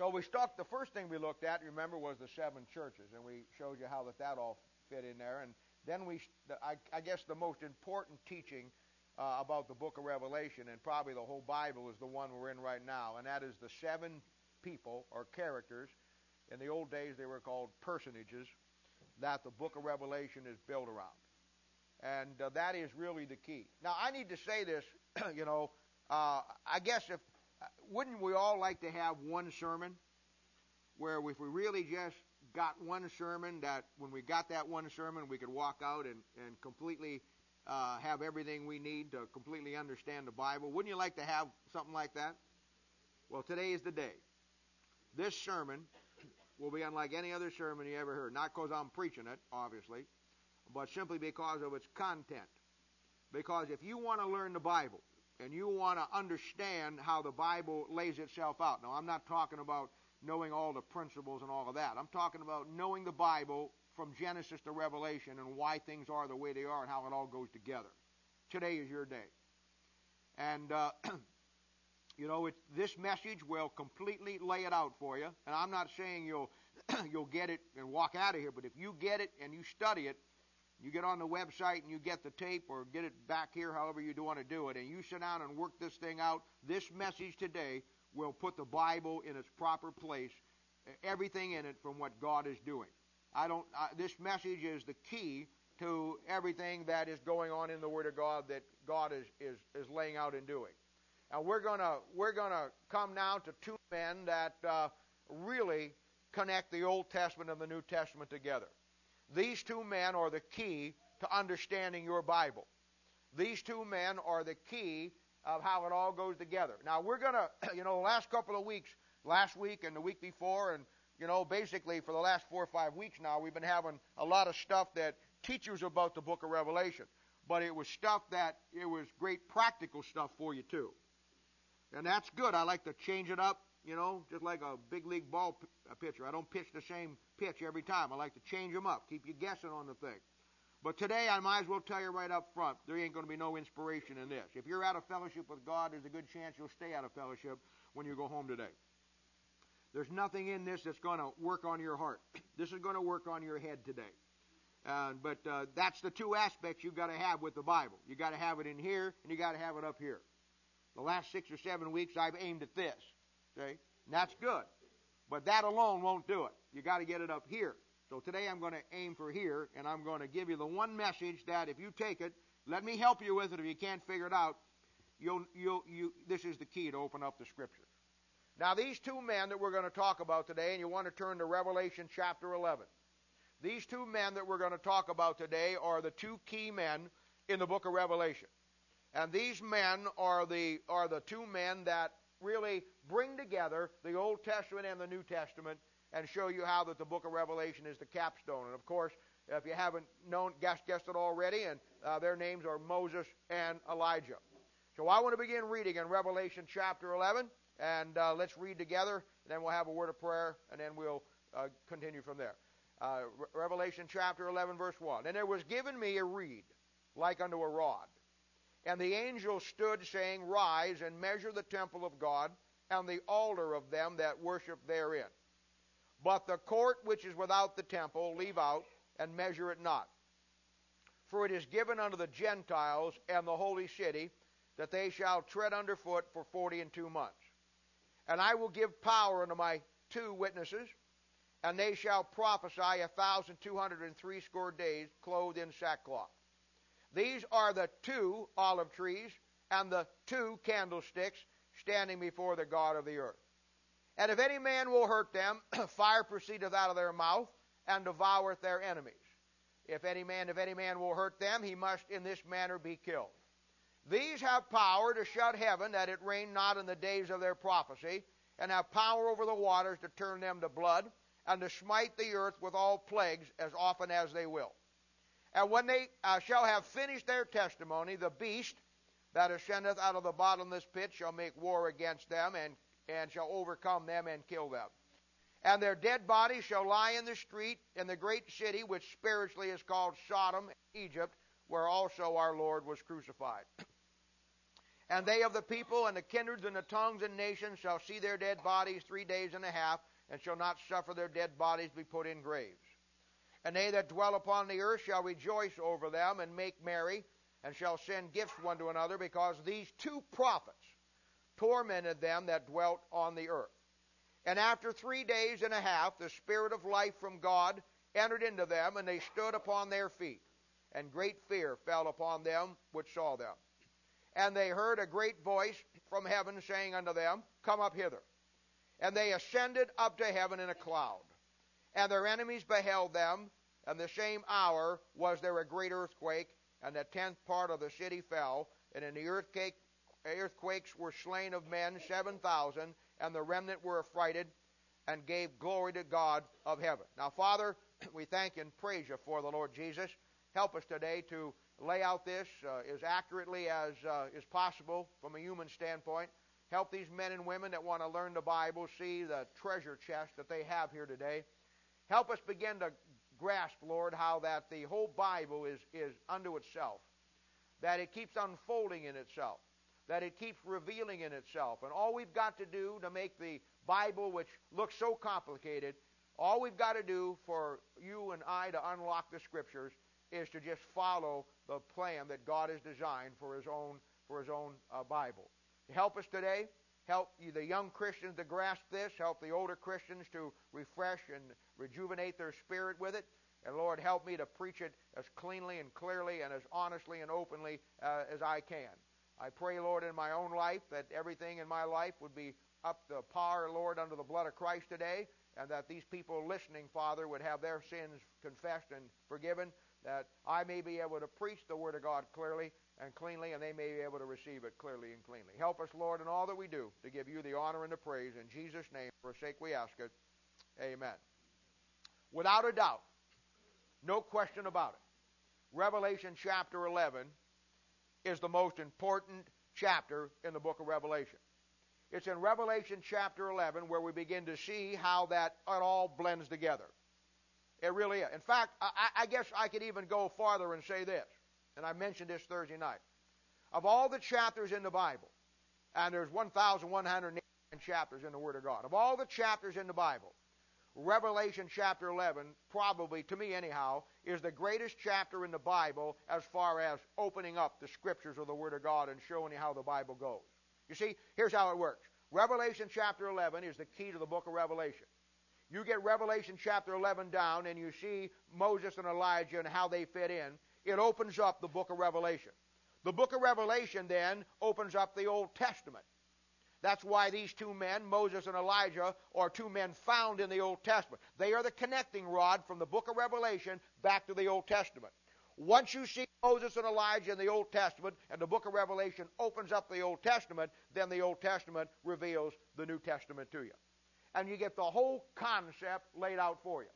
So the first thing we looked at, remember, was the 7 churches, and we showed you how that all fit in there. And then I guess the most important teaching about the book of Revelation, and probably the whole Bible, is the one we're in right now, and that is the 7 people or characters. In the old days, they were called personages that the book of Revelation is built around. And that is really the key. Now, I need to say this, I guess wouldn't we all like to have one sermon where if we really just got one sermon, that when we got that one sermon, we could walk out and completely have everything we need to completely understand the Bible? Wouldn't you like to have something like that? Well, today is the day. This sermon will be unlike any other sermon you ever heard. Not because I'm preaching it, obviously, but simply because of its content. Because if you want to learn the Bible, and you want to understand how the Bible lays itself out. Now, I'm not talking about knowing all the principles and all of that. I'm talking about knowing the Bible from Genesis to Revelation and why things are the way they are and how it all goes together. Today is your day. And, this message will completely lay it out for you. And I'm not saying you'll get it and walk out of here, but if you get it and you study it, you get on the website and you get the tape or get it back here, however you want to do it, and you sit down and work this thing out, this message today will put the Bible in its proper place, everything in it from what God is doing. This message is the key to everything that is going on in the Word of God that God is laying out and doing. And we're gonna come now to 2 men that really connect the Old Testament and the New Testament together. These 2 men are the key to understanding your Bible. These 2 men are the key of how it all goes together. Now, we're going to, the last couple of weeks, last week and the week before, and, basically for the last 4 or 5 weeks now, we've been having a lot of stuff that teaches about the book of Revelation. But it was it was great practical stuff for you, too. And that's good. I like to change it up. Just like a big league ball pitcher. I don't pitch the same pitch every time. I like to change them up, keep you guessing on the thing. But today, I might as well tell you right up front, there ain't going to be no inspiration in this. If you're out of fellowship with God, there's a good chance you'll stay out of fellowship when you go home today. There's nothing in this that's going to work on your heart. This is going to work on your head today. But that's the 2 aspects you've got to have with the Bible. You've got to have it in here, and you've got to have it up here. The last 6 or 7 weeks, I've aimed at this. Okay? And that's good. But that alone won't do it. You got to get it up here. So today I'm going to aim for here, and I'm going to give you the one message that if you take it, let me help you with it if you can't figure it out. This is the key to open up the Scripture. Now, these 2 men that we're going to talk about today, and you want to turn to Revelation chapter 11. These 2 men that we're going to talk about today are the 2 key men in the book of Revelation. And these men are the 2 men that really bring together the Old Testament and the New Testament and show you how that the book of Revelation is the capstone. And of course, if you haven't guessed it already, and their names are Moses and Elijah. So I want to begin reading in Revelation chapter 11, and let's read together, and then we'll have a word of prayer, and then we'll continue from there. Revelation chapter 11, verse 1. And there was given me a reed, like unto a rod. And the angel stood, saying, Rise, and measure the temple of God, and the altar of them that worship therein. But the court which is without the temple leave out, and measure it not. For it is given unto the Gentiles and the holy city, that they shall tread under foot for 42 months. And I will give power unto my 2 witnesses, and they shall prophesy 1,260 days, clothed in sackcloth. These are the 2 olive trees and the 2 candlesticks standing before the God of the earth. And if any man will hurt them, fire proceedeth out of their mouth, and devoureth their enemies. If any man will hurt them, he must in this manner be killed. These have power to shut heaven, that it rain not in the days of their prophecy, and have power over the waters to turn them to blood, and to smite the earth with all plagues as often as they will. And when they shall have finished their testimony, the beast that ascendeth out of the bottomless pit shall make war against them, and shall overcome them and kill them. And their dead bodies shall lie in the street in the great city, which spiritually is called Sodom, Egypt, where also our Lord was crucified. And they of the people and the kindreds and the tongues and nations shall see their dead bodies 3 days and a half, and shall not suffer their dead bodies to be put in graves. And they that dwell upon the earth shall rejoice over them, and make merry, and shall send gifts one to another, because these two prophets tormented them that dwelt on the earth. And after 3 days and a half, the Spirit of life from God entered into them, and they stood upon their feet. And great fear fell upon them which saw them. And they heard a great voice from heaven saying unto them, Come up hither. And they ascended up to heaven in a cloud. And their enemies beheld them, and the same hour was there a great earthquake, and the 10th part of the city fell, and in the earthquakes were slain of men 7,000, and the remnant were affrighted, and gave glory to God of heaven. Now, Father, we thank and praise you for the Lord Jesus. Help us today to lay out this as accurately as is possible from a human standpoint. Help these men and women that want to learn the Bible see the treasure chest that they have here today. Help us begin to grasp, Lord, how that the whole Bible is unto itself, that it keeps unfolding in itself, that it keeps revealing in itself. And all we've got to do to make the Bible, which looks so complicated, all we've got to do for you and I to unlock the Scriptures is to just follow the plan that God has designed for His own Bible. Help us today. Help the young Christians to grasp this. Help the older Christians to refresh and rejuvenate their spirit with it. And Lord, help me to preach it as cleanly and clearly and as honestly and openly as I can. I pray, Lord, in my own life that everything in my life would be up to par, Lord, under the blood of Christ today, and that these people listening, Father, would have their sins confessed and forgiven, that I may be able to preach the Word of God clearly and cleanly, and they may be able to receive it clearly and cleanly. Help us, Lord, in all that we do to give you the honor and the praise. In Jesus' name, for his sake we ask it. Amen. Without a doubt, no question about it, Revelation chapter 11 is the most important chapter in the book of Revelation. It's in Revelation chapter 11 where we begin to see how that it all blends together. It really is. In fact, I guess I could even go farther and say this, and I mentioned this Thursday night. Of all the chapters in the Bible, and there's 1,189 chapters in the Word of God, of all the chapters in the Bible, Revelation chapter 11, probably, to me anyhow, is the greatest chapter in the Bible as far as opening up the Scriptures of the Word of God and showing you how the Bible goes. You see, here's how it works. Revelation chapter 11 is the key to the book of Revelation. You get Revelation chapter 11 down and you see Moses and Elijah and how they fit in. It opens up the book of Revelation. The book of Revelation then opens up the Old Testament. That's why these two men, Moses and Elijah, are two men found in the Old Testament. They are the connecting rod from the book of Revelation back to the Old Testament. Once you see Moses and Elijah in the Old Testament and the book of Revelation opens up the Old Testament, then the Old Testament reveals the New Testament to you. And you get the whole concept laid out for you.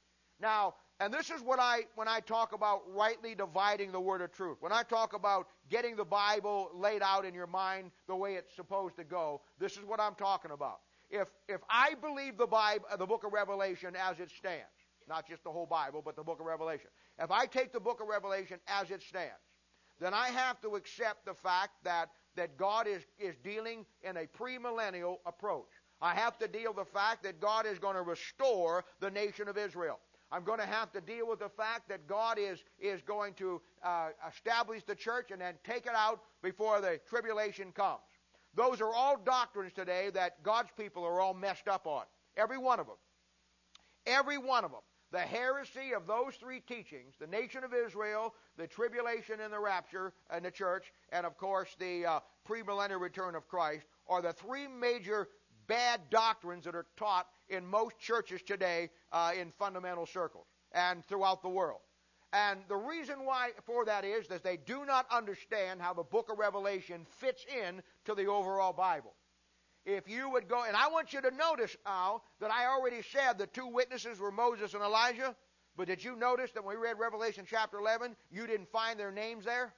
Now, and this is when I talk about rightly dividing the word of truth. When I talk about getting the Bible laid out in your mind the way it's supposed to go, this is what I'm talking about. If I believe the Bible, the book of Revelation as it stands, not just the whole Bible, but the book of Revelation. If I take the book of Revelation as it stands, then I have to accept the fact that God is dealing in a premillennial approach. I have to deal with the fact that God is going to restore the nation of Israel. I'm going to have to deal with the fact that God is going to establish the church and then take it out before the tribulation comes. Those are all doctrines today that God's people are all messed up on. Every one of them. Every one of them. The heresy of those three teachings, the nation of Israel, the tribulation and the rapture and the church, and of course the premillennial return of Christ, are the three major bad doctrines that are taught in most churches today in fundamental circles and throughout the world. And the reason why for that is that they do not understand how the book of Revelation fits in to the overall Bible. If you would go, and I want you to notice, Al, that I already said the two witnesses were Moses and Elijah, but did you notice that when we read Revelation chapter 11, you didn't find their names there?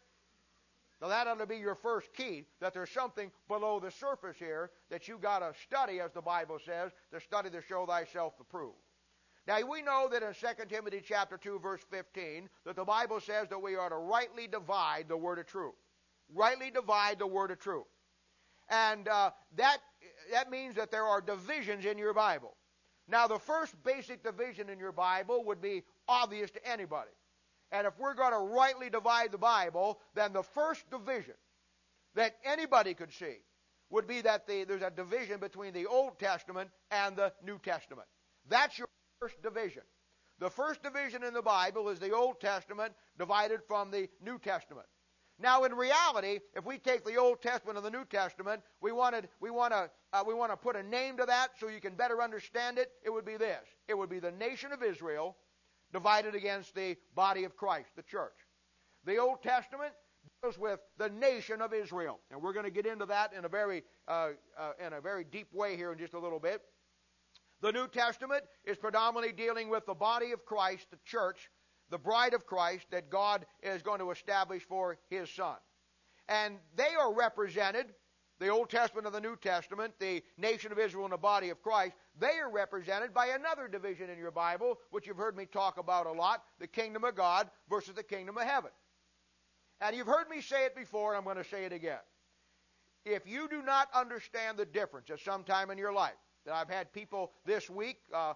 Now that ought to be your first key, that there's something below the surface here that you got to study, as the Bible says, to study to show thyself approved. Now we know that in 2 Timothy chapter 2 verse 15 that the Bible says that we are to rightly divide the word of truth. rightly divide the word of truth. And that means that there are divisions in your Bible. Now, the first basic division in your Bible would be obvious to anybody. And if we're going to rightly divide the Bible, then the first division that anybody could see would be that there's a division between the Old Testament and the New Testament. That's your first division. The first division in the Bible is the Old Testament divided from the New Testament. Now, in reality, if we take the Old Testament and the New Testament, we want to put a name to that so you can better understand it. It would be this. It would be the nation of Israel divided against the body of Christ, the church. The Old Testament deals with the nation of Israel, and we're going to get into that in a very deep way here in just a little bit. The New Testament is predominantly dealing with the body of Christ, the church, the bride of Christ that God is going to establish for His Son. And they are represented, the Old Testament and the New Testament, the nation of Israel and the body of Christ, they are represented by another division in your Bible, which you've heard me talk about a lot, the kingdom of God versus the kingdom of heaven. And you've heard me say it before, and I'm going to say it again. If you do not understand the difference at some time in your life, that I've had people this week,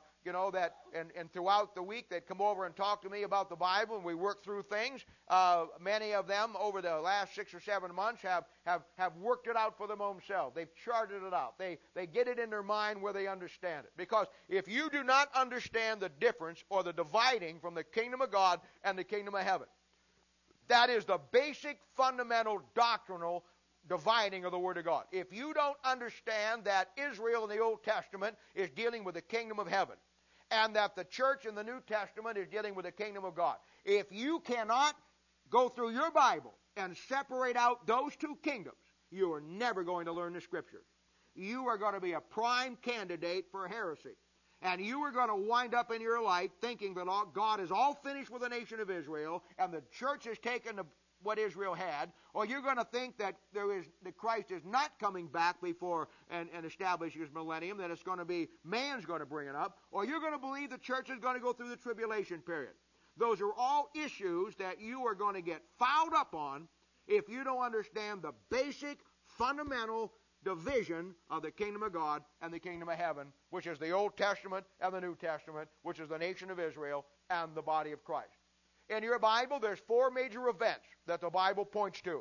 and throughout the week that come over and talk to me about the Bible, and we work through things. Many of them over the last 6 or 7 months have worked it out for them themselves. They've charted it out. They get it in their mind where they understand it. Because if you do not understand the difference or the dividing from the kingdom of God and the kingdom of heaven, that is the basic fundamental doctrinal dividing of the Word of God. If you don't understand that Israel in the Old Testament is dealing with the kingdom of heaven, and that the church in the New Testament is dealing with the kingdom of God, if you cannot go through your Bible and separate out those two kingdoms, you are never going to learn the Scriptures. You are going to be a prime candidate for heresy. And you are going to wind up in your life thinking that God is all finished with the nation of Israel, and the church has taken what Israel had, or you're going to think that that Christ is not coming back before and establishing His millennium, that it's going to be man's going to bring it up, or you're going to believe the church is going to go through the tribulation period. Those are all issues that you are going to get fouled up on if you don't understand the basic, fundamental division of the kingdom of God and the kingdom of heaven, which is the Old Testament and the New Testament, which is the nation of Israel and the body of Christ. In your Bible, there's 4 major events that the Bible points to.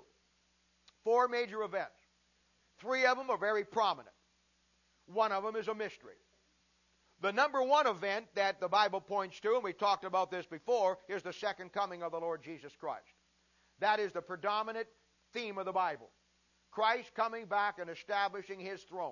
4 major events. 3 of them are very prominent. 1 of them is a mystery. The number 1 event that the Bible points to, and we talked about this before, is the second coming of the Lord Jesus Christ. That is the predominant theme of the Bible. Christ coming back and establishing His throne.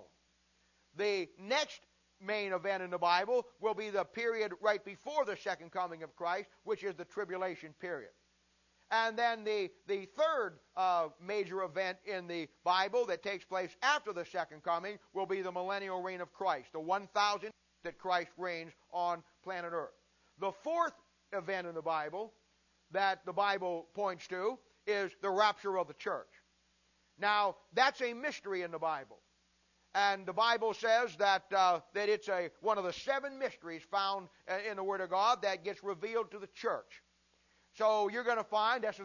The next main event in the Bible will be the period right before the second coming of Christ, which is the tribulation period. And then the third major event in the Bible that takes place after the second coming will be the millennial reign of Christ, the 1,000 that Christ reigns on planet Earth. The fourth event in the Bible that the Bible points to is the rapture of the church. Now, that's a mystery in the Bible. And the Bible says that it's one of the 7 mysteries found in the Word of God that gets revealed to the church. So you're going to find this is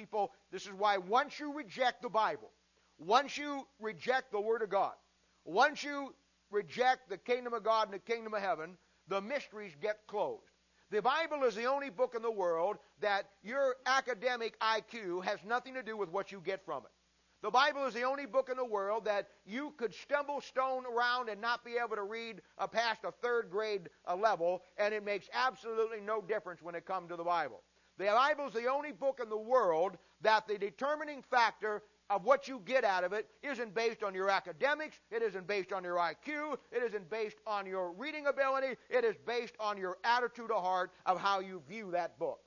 why once you reject the Bible, once you reject the Word of God, once you reject the kingdom of God and the kingdom of heaven, the mysteries get closed. The Bible is the only book in the world that your academic IQ has nothing to do with what you get from it. The Bible is the only book in the world that you could stumble stone around and not be able to read past a 3rd grade level, and it makes absolutely no difference when it comes to the Bible. The Bible is the only book in the world that the determining factor of what you get out of it isn't based on your academics, it isn't based on your IQ, it isn't based on your reading ability, it is based on your attitude of heart of how you view that book.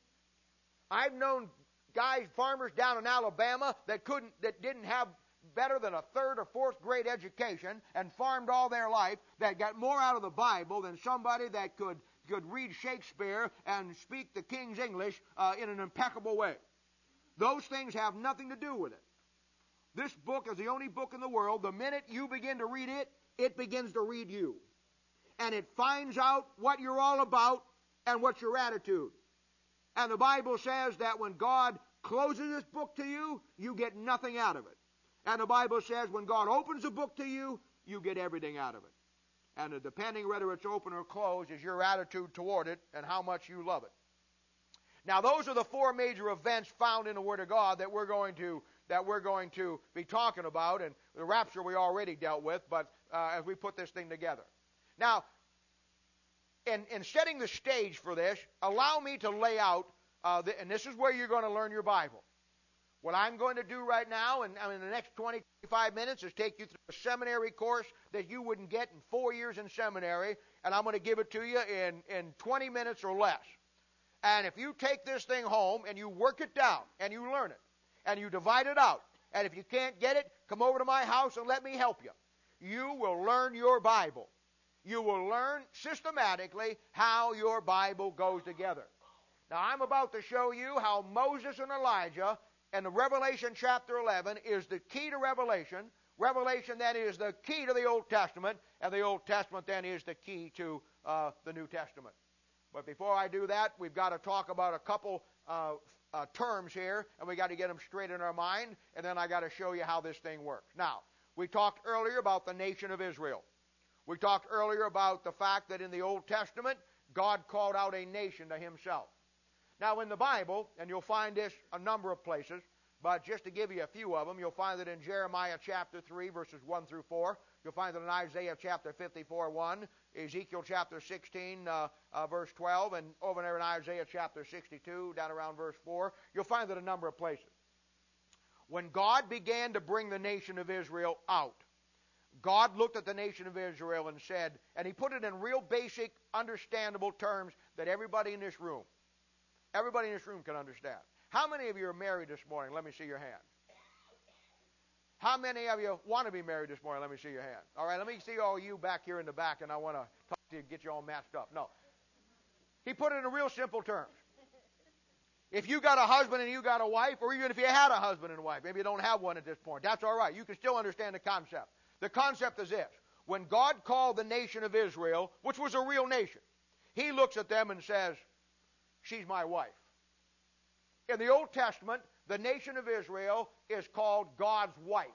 I've known farmers down in Alabama that didn't have better than a 3rd or 4th grade education and farmed all their life, that got more out of the Bible than somebody that could read Shakespeare and speak the King's English in an impeccable way. Those things have nothing to do with it. This book is the only book in the world, the minute you begin to read it, it begins to read you. And it finds out what you're all about and what's your attitude. And the Bible says that when God closes this book to you, you get nothing out of it. And the Bible says when God opens a book to you, you get everything out of it. And depending whether it's open or closed is your attitude toward it and how much you love it. Now, those are the four major events found in the Word of God that we're going to be talking about. And the rapture we already dealt with, but as we put this thing together. Now, in setting the stage for this, allow me to lay out, and this is where you're going to learn your Bible. What I'm going to do right now, and in the next 25 minutes, is take you through a seminary course that you wouldn't get in 4 years in seminary, and I'm going to give it to you in 20 minutes or less. And if you take this thing home and you work it down and you learn it and you divide it out, and if you can't get it, come over to my house and let me help you. You will learn your Bible. You will learn systematically how your Bible goes together. Now, I'm about to show you how Moses and Elijah and the Revelation chapter 11 is the key to Revelation. Revelation then is the key to the Old Testament, and the Old Testament then is the key to the New Testament. But before I do that, we've got to talk about a couple terms here, and we've got to get them straight in our mind, and then I got to show you how this thing works. Now, we talked earlier about the nation of Israel. We talked earlier about the fact that in the Old Testament, God called out a nation to himself. Now, in the Bible, and you'll find this a number of places, but just to give you a few of them, you'll find it in Jeremiah chapter 3, verses 1 through 4. You'll find it in Isaiah chapter 54, 1, Ezekiel chapter 16, verse 12, and over there in Isaiah chapter 62, down around verse 4. You'll find it a number of places. When God began to bring the nation of Israel out, God looked at the nation of Israel and said, and he put it in real basic, understandable terms that everybody in this room can understand. How many of you are married this morning? Let me see your hand. How many of you want to be married this morning? Let me see your hand. All right, let me see all you back here in the back, and I want to talk to you and get you all matched up. No. He put it in real simple terms. If you got a husband and you got a wife, or even if you had a husband and a wife, maybe you don't have one at this point, that's all right. You can still understand the concept. The concept is this. When God called the nation of Israel, which was a real nation, he looks at them and says, she's my wife. In the Old Testament, the nation of Israel is called God's wife.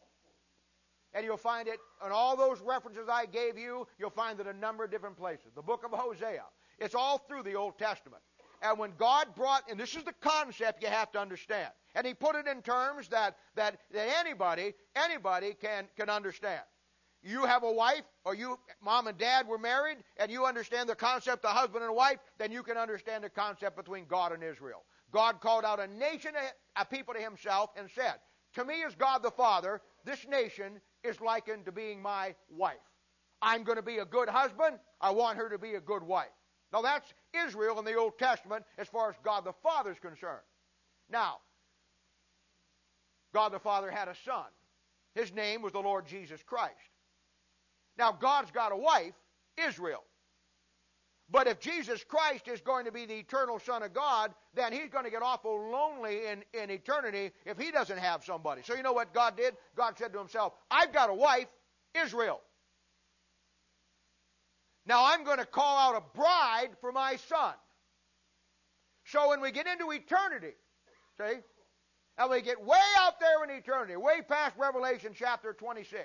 And you'll find it in all those references I gave you, you'll find it in a number of different places. The book of Hosea. It's all through the Old Testament. And when God brought, and this is the concept you have to understand, and he put it in terms that anybody can understand. You have a wife, or you, mom and dad were married, and you understand the concept of husband and wife, then you can understand the concept between God and Israel. God called out a nation, a people to himself, and said, to me as God the Father, this nation is likened to being my wife. I'm going to be a good husband. I want her to be a good wife. Now that's Israel in the Old Testament as far as God the Father is concerned. Now, God the Father had a son. His name was the Lord Jesus Christ. Now, God's got a wife, Israel. But if Jesus Christ is going to be the eternal Son of God, then he's going to get awful lonely in eternity if he doesn't have somebody. So you know what God did? God said to himself, I've got a wife, Israel. Now I'm going to call out a bride for my son. So when we get into eternity, see, and we get way out there in eternity, way past Revelation chapter 26,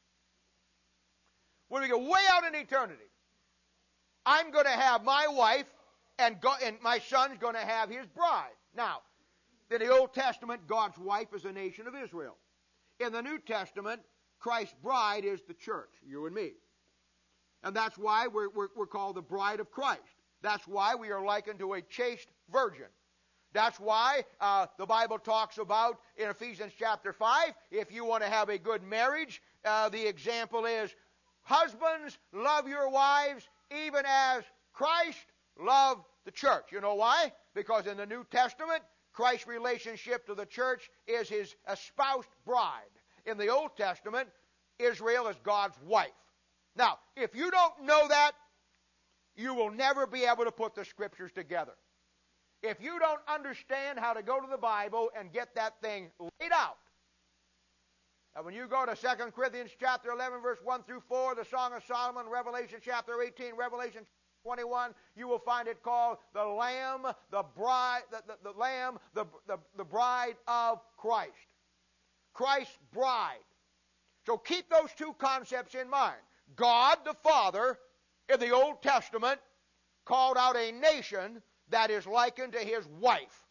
when we get way out in eternity, I'm going to have my wife, and my son's going to have his bride. Now, in the Old Testament, God's wife is the nation of Israel. In the New Testament, Christ's bride is the church, you and me. And that's why we're called the bride of Christ. That's why we are likened to a chaste virgin. That's why the Bible talks about, in Ephesians chapter 5, if you want to have a good marriage, the example is, husbands, love your wives, even as Christ loved the church. You know why? Because in the New Testament, Christ's relationship to the church is his espoused bride. In the Old Testament, Israel is God's wife. Now, if you don't know that, you will never be able to put the Scriptures together. If you don't understand how to go to the Bible and get that thing laid out, and when you go to 2 Corinthians chapter 11, verse 1 through 4, the Song of Solomon, Revelation chapter 18, Revelation 21, you will find it called the Lamb, the bride, the Lamb, the bride of Christ. Christ's bride. So keep those two concepts in mind. God the Father in the Old Testament called out a nation that is likened to his wife.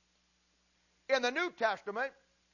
In the New Testament,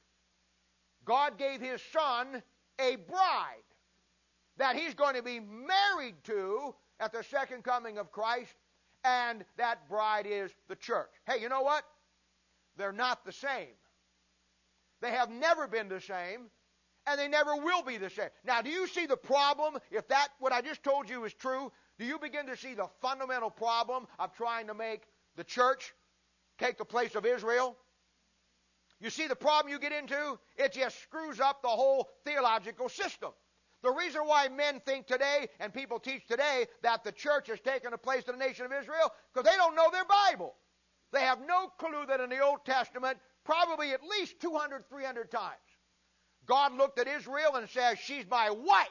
God gave his Son a bride that he's going to be married to at the second coming of Christ, and that bride is the church. Hey, you know what? They're not the same. They have never been the same, and they never will be the same. Now, do you see the problem? If that, what I just told you is true, do you begin to see the fundamental problem of trying to make the church take the place of Israel? You see the problem you get into? It just screws up the whole theological system. The reason why men think today, and people teach today, that the church has taken the place of the nation of Israel, because they don't know their Bible. They have no clue that in the Old Testament, probably at least 200, 300 times, God looked at Israel and says, she's my wife.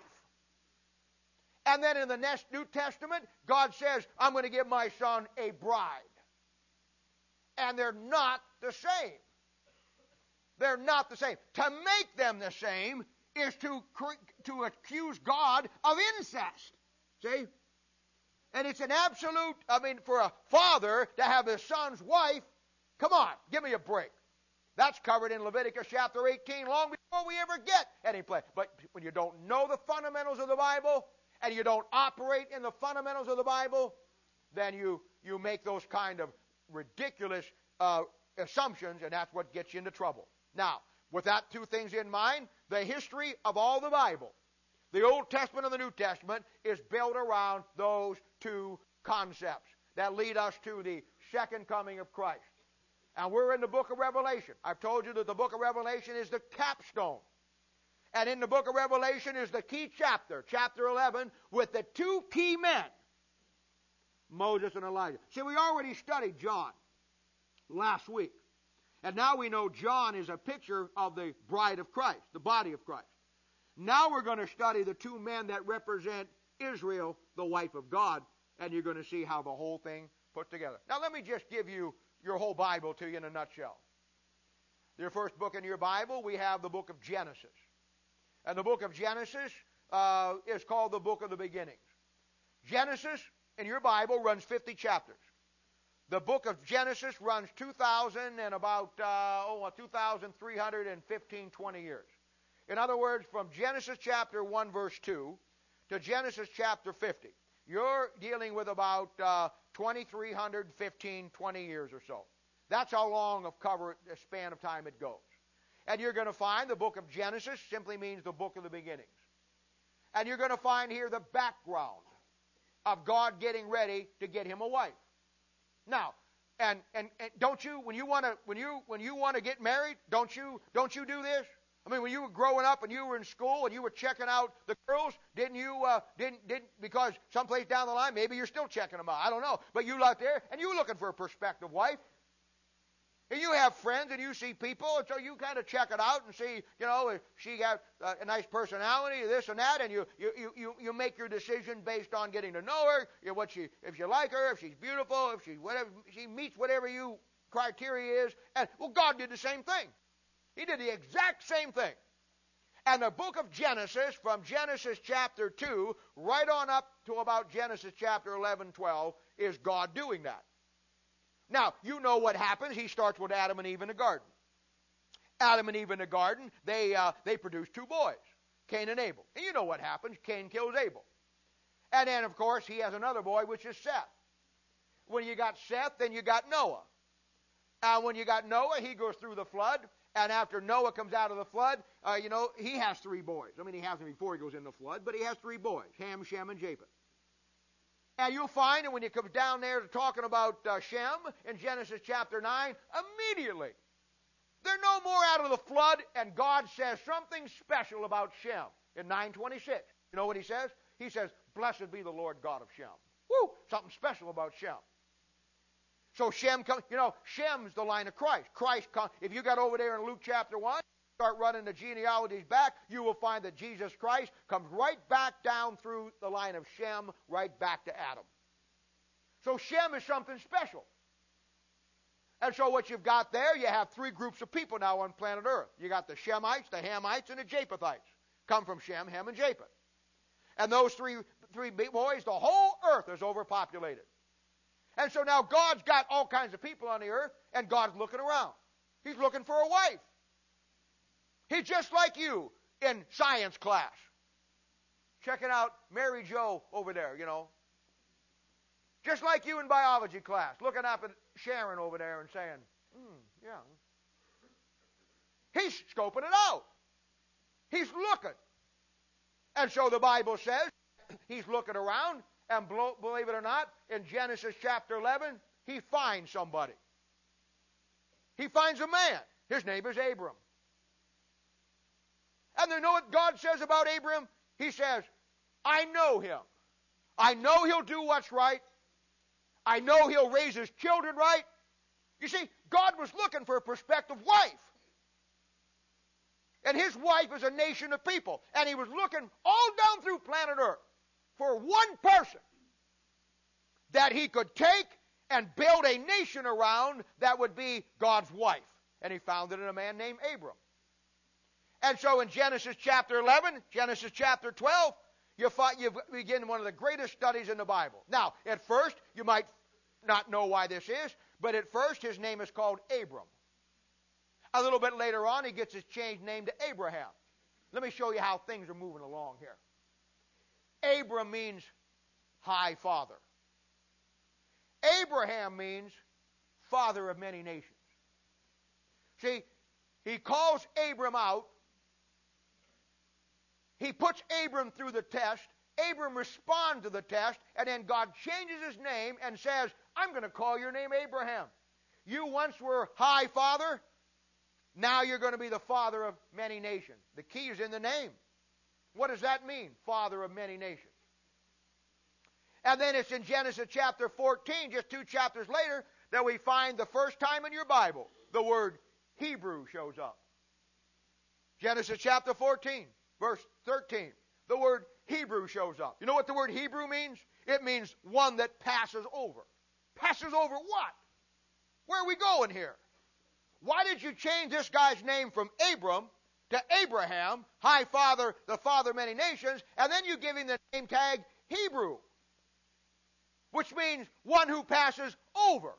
And then in the New Testament, God says, I'm going to give my Son a bride. And they're not the same. They're not the same. To make them the same is to accuse God of incest. See? And it's an absolute, for a father to have his son's wife, come on, give me a break. That's covered in Leviticus chapter 18 long before we ever get any place. But when you don't know the fundamentals of the Bible, and you don't operate in the fundamentals of the Bible, then you make those kind of ridiculous assumptions, and that's what gets you into trouble. Now, with that two things in mind, the history of all the Bible, the Old Testament and the New Testament, is built around those two concepts that lead us to the second coming of Christ. And we're in the book of Revelation. I've told you that the book of Revelation is the capstone. And in the book of Revelation is the key chapter, chapter 11, with the two key men, Moses and Elijah. See, we already studied John last week. And now we know John is a picture of the bride of Christ, the body of Christ. Now we're going to study the two men that represent Israel, the wife of God, and you're going to see how the whole thing put together. Now let me just give you your whole Bible to you in a nutshell. Your first book in your Bible, we have the book of Genesis. And the book of Genesis is called the book of the beginnings. Genesis in your Bible runs 50 chapters. The book of Genesis runs 2,315, 20 years. In other words, from Genesis chapter 1, verse 2 to Genesis chapter 50, you're dealing with about 2,315, 20 years or so. That's how long of cover, a span of time it goes. And you're going to find the book of Genesis simply means the book of the beginnings. And you're going to find here the background of God getting ready to get him a wife. Now, and don't you, when you want to get married, don't you do this? When you were growing up and you were in school and you were checking out the girls, didn't because someplace down the line, maybe you're still checking them out, I don't know, but you out there and you were looking for a prospective wife. And you have friends and you see people, and so you kind of check it out and see, if she has a nice personality, this and that, and you make your decision based on getting to know her, if you like her, if she's beautiful, if she meets whatever you criteria is. And well, God did the same thing. He did the exact same thing. And the book of Genesis, from Genesis chapter 2 right on up to about Genesis chapter 11, 12, is God doing that. Now, you know what happens. He starts with Adam and Eve in the garden. Adam and Eve in the garden, they produce two boys, Cain and Abel. And you know what happens. Cain kills Abel. And then, of course, he has another boy, which is Seth. When you got Seth, then you got Noah. And when you got Noah, he goes through the flood. And after Noah comes out of the flood, he has three boys. He has them before he goes in the flood, but he has three boys, Ham, Shem, and Japheth. And you'll find that when you come down there to talking about Shem in Genesis chapter 9, immediately, they're no more out of the flood, and God says something special about Shem in 9:26. You know what he says? He says, blessed be the Lord God of Shem. Woo! Something special about Shem. So Shem comes, Shem's the line of Christ. Christ comes. If you got over there in Luke chapter 1, start running the genealogies back, you will find that Jesus Christ comes right back down through the line of Shem, right back to Adam. So Shem is something special. And so what you've got there, you have three groups of people now on planet Earth. You got the Shemites, the Hamites, and the Japhetites. Come from Shem, Ham, and Japheth. And those three boys, the whole earth is overpopulated. And so now God's got all kinds of people on the earth, and God's looking around. He's looking for a wife. He's just like you in science class. Checking out Mary Jo over there, you know. Just like you in biology class, looking up at Sharon over there and saying, yeah. He's scoping it out. He's looking. And so the Bible says he's looking around, and believe it or not, in Genesis chapter 11, he finds somebody. He finds a man. His name is Abram. And you know what God says about Abram? He says, I know him. I know he'll do what's right. I know he'll raise his children right. You see, God was looking for a prospective wife. And his wife is a nation of people. And he was looking all down through planet Earth for one person that he could take and build a nation around that would be God's wife. And he found it in a man named Abram. And so in Genesis chapter 11, Genesis chapter 12, you begin one of the greatest studies in the Bible. Now, at first, you might not know why this is, but at first his name is called Abram. A little bit later on, he gets his changed name to Abraham. Let me show you how things are moving along here. Abram means high father. Abraham means father of many nations. See, he calls Abram out. He puts Abram through the test. Abram responds to the test, and then God changes his name and says, I'm going to call your name Abraham. You once were high father. Now you're going to be the father of many nations. The key is in the name. What does that mean, father of many nations? And then it's in Genesis chapter 14, just 2 chapters later, that we find the first time in your Bible the word Hebrew shows up. Genesis chapter 14, verse 13. The word Hebrew shows up. You know what the word Hebrew means? It means one that passes over. Passes over what? Where are we going here? Why did you change this guy's name from Abram to Abraham, high father, the father of many nations, and then you give him the name tag Hebrew, which means one who passes over?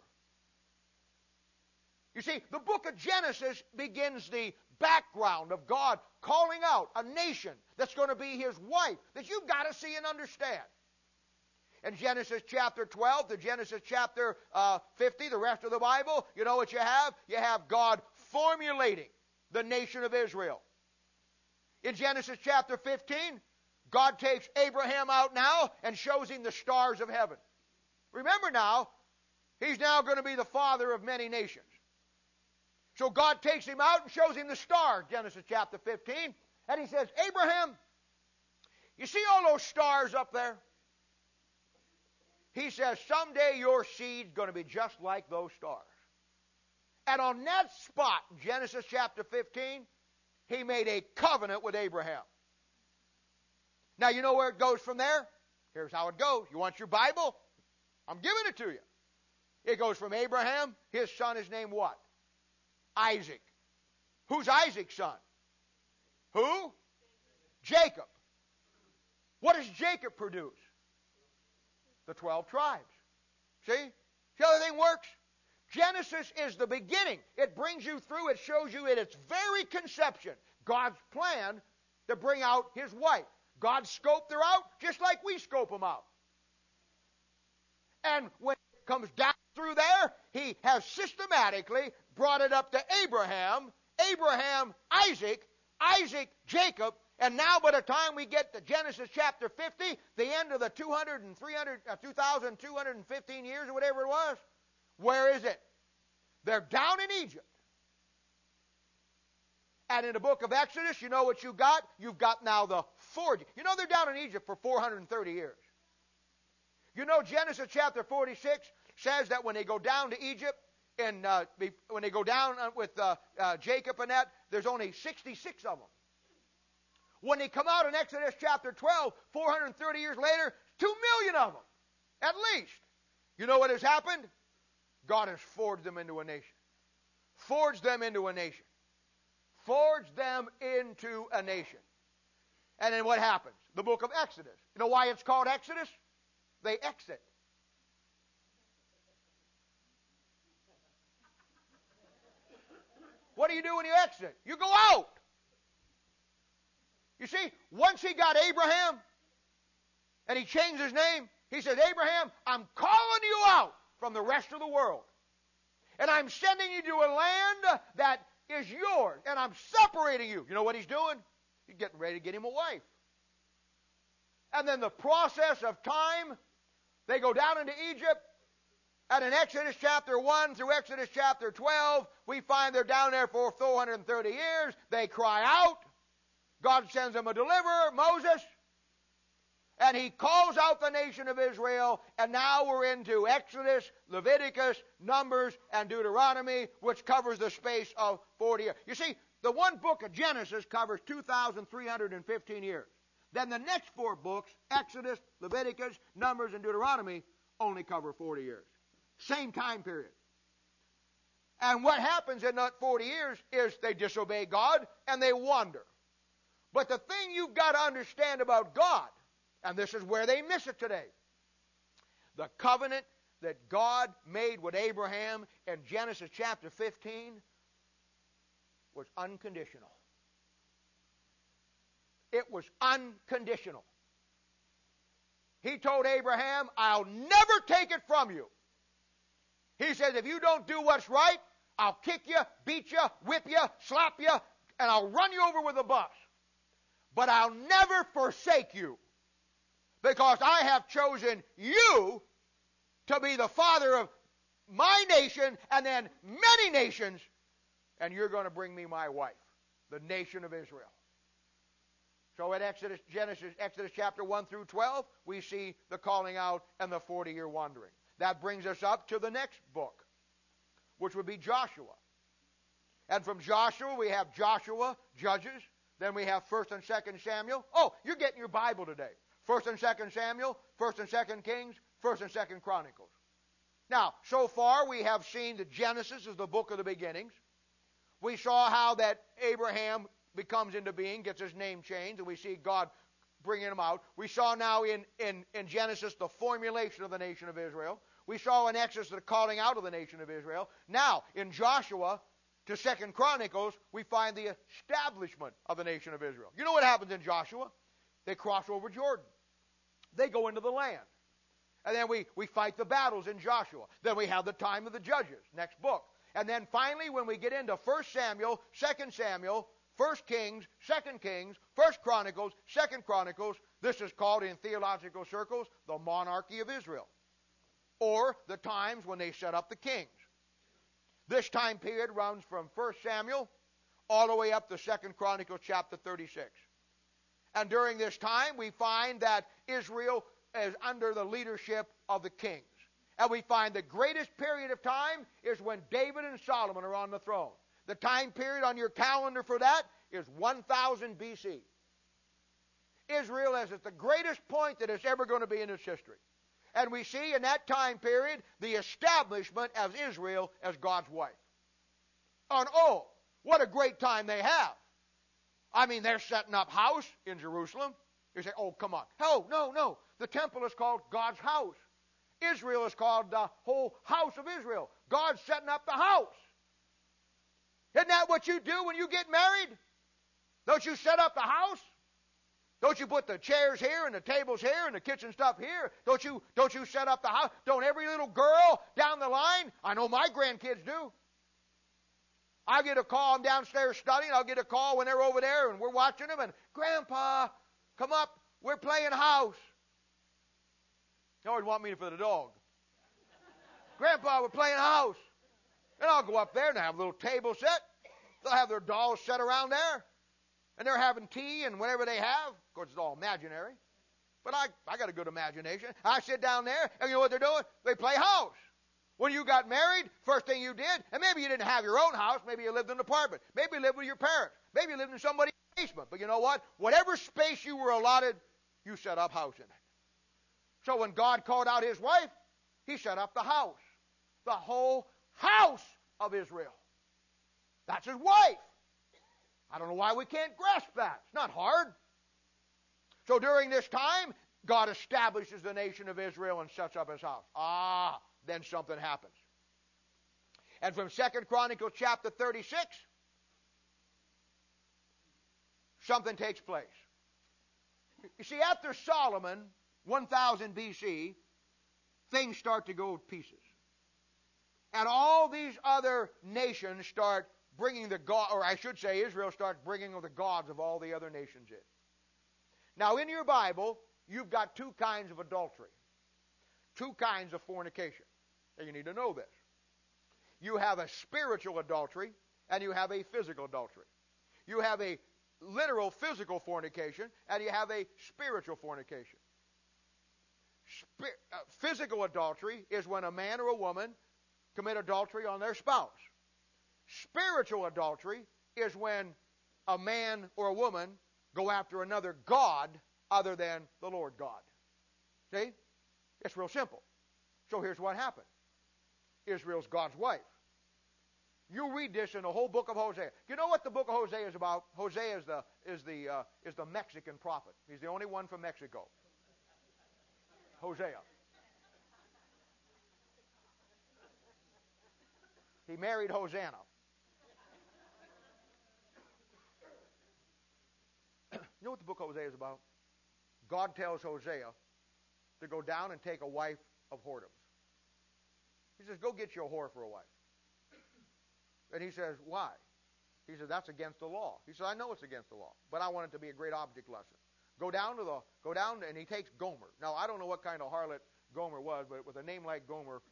You see, the book of Genesis begins the background of God calling out a nation that's going to be his wife, that you've got to see and understand. In Genesis chapter 12 to Genesis chapter 50, the rest of the Bible, you know what you have? You have God formulating the nation of Israel. In Genesis chapter 15, God takes Abraham out now and shows him the stars of heaven. Remember now, he's now going to be the father of many nations. So God takes him out and shows him the stars, Genesis chapter 15, and he says, Abraham, you see all those stars up there? He says, someday your seed's going to be just like those stars. And on that spot, Genesis chapter 15, he made a covenant with Abraham. Now, you know where it goes from there? Here's how it goes. You want your Bible? I'm giving it to you. It goes from Abraham, his son is named what? Isaac. Who's Isaac's son? Who? Jacob. What does Jacob produce? The 12 tribes. See? See how the thing works? Genesis is the beginning. It brings you through. It shows you at its very conception God's plan to bring out his wife. God scoped her out just like we scope them out. And when it comes down through there, he has systematically brought it up to Abraham, Abraham, Isaac, Isaac, Jacob, and now by the time we get to Genesis chapter 50, the end of the 2,215 years or whatever it was, where is it? They're down in Egypt. And in the book of Exodus, you know what you got? You've got now the 40. You know they're down in Egypt for 430 years. You know Genesis chapter 46 says that when they go down to Egypt, and when they go down with Jacob and that, there's only 66 of them. When they come out in Exodus chapter 12, 430 years later, 2 million of them, at least. You know what has happened? God has forged them into a nation. Forged them into a nation. Forged them into a nation. And then what happens? The book of Exodus. You know why it's called Exodus? They exit. What do you do when you exit? You go out. You see, once he got Abraham and he changed his name, he said, Abraham, I'm calling you out from the rest of the world. And I'm sending you to a land that is yours. And I'm separating you. You know what he's doing? He's getting ready to get him a wife. And then the process of time, they go down into Egypt. And in Exodus chapter 1 through Exodus chapter 12, we find they're down there for 430 years. They cry out. God sends them a deliverer, Moses. And he calls out the nation of Israel. And now we're into Exodus, Leviticus, Numbers, and Deuteronomy, which covers the space of 40 years. You see, the one book of Genesis covers 2,315 years. Then the next four books, Exodus, Leviticus, Numbers, and Deuteronomy, only cover 40 years. Same time period. And what happens in that 40 years is they disobey God and they wander. But the thing you've got to understand about God, and this is where they miss it today, the covenant that God made with Abraham in Genesis chapter 15 was unconditional. It was unconditional. He told Abraham, I'll never take it from you. He says, if you don't do what's right, I'll kick you, beat you, whip you, slap you, and I'll run you over with a bus. But I'll never forsake you, because I have chosen you to be the father of my nation and then many nations, and you're going to bring me my wife, the nation of Israel. So in Exodus chapter 1 through 12, we see the calling out and the 40-year wandering. That brings us up to the next book, which would be Joshua. And from Joshua, we have Joshua, Judges. Then we have 1st and 2nd Samuel. Oh, you're getting your Bible today. 1st and 2nd Samuel, 1st and 2nd Kings, 1st and 2nd Chronicles. Now, so far we have seen that Genesis is the book of the beginnings. We saw how that Abraham becomes into being, gets his name changed, and we see God bringing him out. We saw now in Genesis the formulation of the nation of Israel. We saw in Exodus the calling out of the nation of Israel. Now, in Joshua to 2nd Chronicles, we find the establishment of the nation of Israel. You know what happens in Joshua? They cross over Jordan. They go into the land. And then we fight the battles in Joshua. Then we have the time of the judges, next book. And then finally, when we get into 1 Samuel, 2 Samuel, 1 Kings, 2 Kings, 1 Chronicles, 2 Chronicles, this is called in theological circles the monarchy of Israel, or the times when they set up the kings. This time period runs from 1 Samuel all the way up to 2 Chronicles chapter 36. And during this time, we find that Israel is under the leadership of the kings. And we find the greatest period of time is when David and Solomon are on the throne. The time period on your calendar for that is 1000 BC. Israel is at the greatest point that it's ever going to be in its history. And we see in that time period the establishment of Israel as God's wife. And oh, what a great time they have. I mean, they're setting up house in Jerusalem. You say, oh, come on. Oh, no. The temple is called God's house. Israel is called the whole house of Israel. God's setting up the house. Isn't that what you do when you get married? Don't you set up the house? Don't you put the chairs here and the tables here and the kitchen stuff here? Don't you set up the house? Don't every little girl down the line? I know my grandkids do. I get a call, I'm downstairs studying, I'll get a call when they're over there and we're watching them, and Grandpa, come up, we're playing house. They always want me for the dog. Grandpa, we're playing house. And I'll go up there and have a little table set. They'll have their dolls set around there. And they're having tea and whatever they have. Of course, it's all imaginary. But I got a good imagination. I sit down there, and you know what they're doing? They play house. When you got married, first thing you did, and maybe you didn't have your own house, maybe you lived in an apartment, maybe you lived with your parents, maybe you lived in somebody's basement. But you know what? Whatever space you were allotted, you set up house in it. So when God called out his wife, He set up the house. The whole house of Israel. That's his wife. I don't know why we can't grasp that. It's not hard. So during this time, God establishes the nation of Israel and sets up his house. Then something happens. And from 2 Chronicles chapter 36, something takes place. You see, after Solomon, 1000 BC, things start to go to pieces. And all these other nations start bringing the God, or I should say Israel starts bringing the gods of all the other nations in. Now in your Bible, you've got two kinds of adultery. Two kinds of fornication. And you need to know this. You have a spiritual adultery and you have a physical adultery. You have a literal physical fornication and you have a spiritual fornication. Physical adultery is when a man or a woman commit adultery on their spouse. Spiritual adultery is when a man or a woman go after another god other than the Lord God. See? It's real simple. So here's what happened. Israel's God's wife. You read this in the whole book of Hosea. You know what the book of Hosea is about? Hosea is the Mexican prophet. He's the only one from Mexico. Hosea. He married Hosanna. You know what the book of Hosea is about? God tells Hosea to go down and take a wife of whoredoms. He says, go get you a whore for a wife. And he says, why? He says, that's against the law. He says, I know it's against the law, but I want it to be a great object lesson. Go down, and he takes Gomer. Now, I don't know what kind of harlot Gomer was, but with a name like Gomer,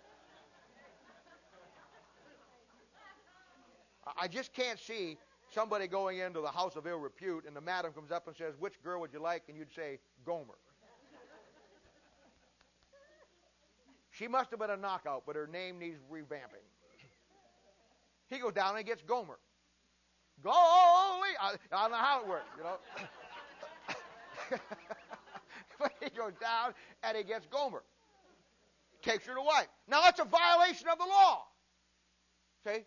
I just can't see somebody going into the house of ill repute, and the madam comes up and says, which girl would you like? And you'd say, Gomer. She must have been a knockout, but her name needs revamping. He goes down and gets Gomer. I don't know how it works, you know. But he goes down and he gets Gomer. Takes her to wife. Now that's a violation of the law. See?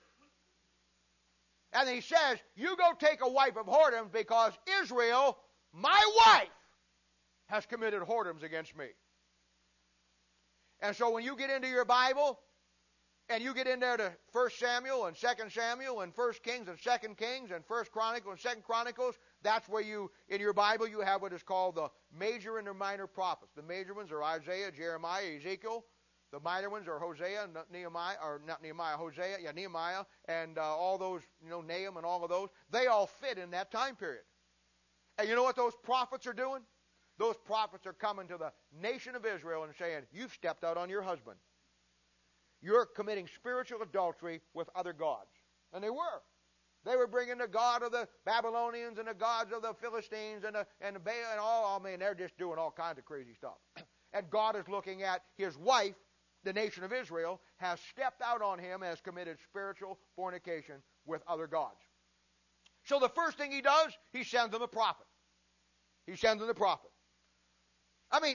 And then he says, you go take a wife of whoredoms because Israel, my wife, has committed whoredoms against me. And so when you get into your Bible, and you get in there to 1 Samuel and 2 Samuel and 1 Kings and 2 Kings and 1 Chronicles and 2 Chronicles, that's where you, in your Bible, you have what is called the major and the minor prophets. The major ones are Isaiah, Jeremiah, Ezekiel. The minor ones are Hosea, Nehemiah, Nehemiah, and all those, Nahum and all of those. They all fit in that time period. And you know what those prophets are doing? Those prophets are coming to the nation of Israel and saying, you've stepped out on your husband. You're committing spiritual adultery with other gods. And they were. They were bringing the god of the Babylonians and the gods of the Philistines and the Baal and all. I mean, they're just doing all kinds of crazy stuff. And God is looking at his wife, the nation of Israel, has stepped out on him and has committed spiritual fornication with other gods. So the first thing he does, he sends them a prophet. He sends them the prophet. I mean,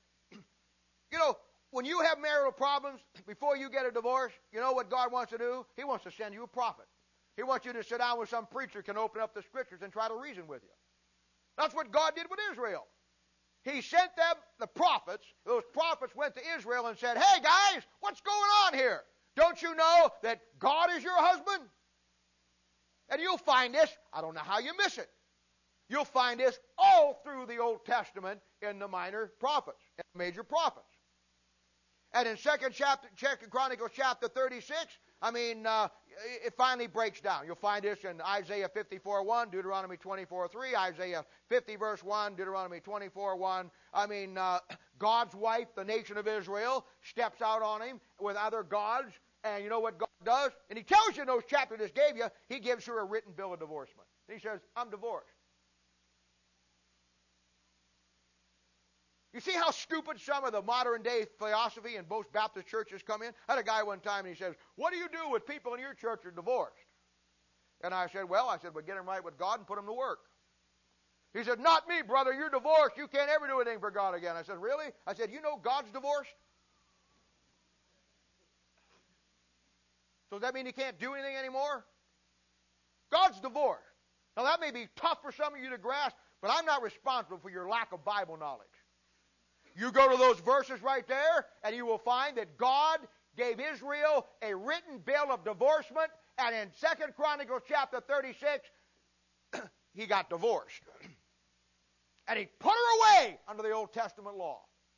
when you have marital problems, before you get a divorce, you know what God wants to do? He wants to send you a prophet. He wants you to sit down with some preacher who can open up the scriptures and try to reason with you. That's what God did with Israel. He sent them the prophets. Those prophets went to Israel and said, hey guys, what's going on here? Don't you know that God is your husband? And you'll find this, I don't know how you miss it. You'll find this all through the Old Testament in the minor prophets and major prophets. And in 2 Chronicles chapter 36, it finally breaks down. You'll find this in Isaiah 54:1, Deuteronomy 24:3, Isaiah 50 verse 1, Deuteronomy 24:1. God's wife, the nation of Israel, steps out on him with other gods. And you know what God does? And he tells you in those chapters I just gave you, he gives her a written bill of divorcement. And he says, I'm divorced. You see how stupid some of the modern day philosophy in most Baptist churches come in? I had a guy one time and he says, what do you do with people in your church who are divorced? And I said, well, get them right with God and put them to work. He said, not me, brother, you're divorced. You can't ever do anything for God again. I said, really? I said, you know God's divorced? So does that mean he can't do anything anymore? God's divorced. Now that may be tough for some of you to grasp, but I'm not responsible for your lack of Bible knowledge. You go to those verses right there, and you will find that God gave Israel a written bill of divorcement, and in 2 Chronicles chapter 36, he got divorced. And he put her away under the Old Testament law.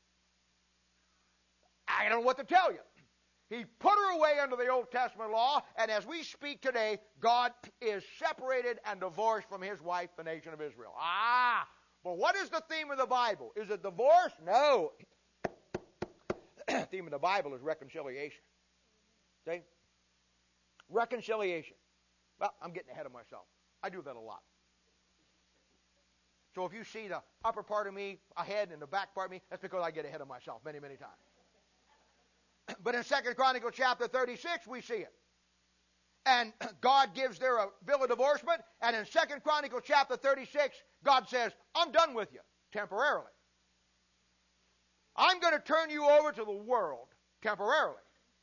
I don't know what to tell you. He put her away under the Old Testament law, and as we speak today, God is separated and divorced from his wife, the nation of Israel. But what is the theme of the Bible? Is it divorce? No. The theme of the Bible is reconciliation. See? Reconciliation. Well, I'm getting ahead of myself. I do that a lot. So if you see the upper part of me ahead and the back part of me, that's because I get ahead of myself many, many times. But in 2 Chronicles chapter 36, we see it. And God gives there a bill of divorcement. And in 2 Chronicles chapter 36, God says, I'm done with you temporarily. I'm going to turn you over to the world temporarily.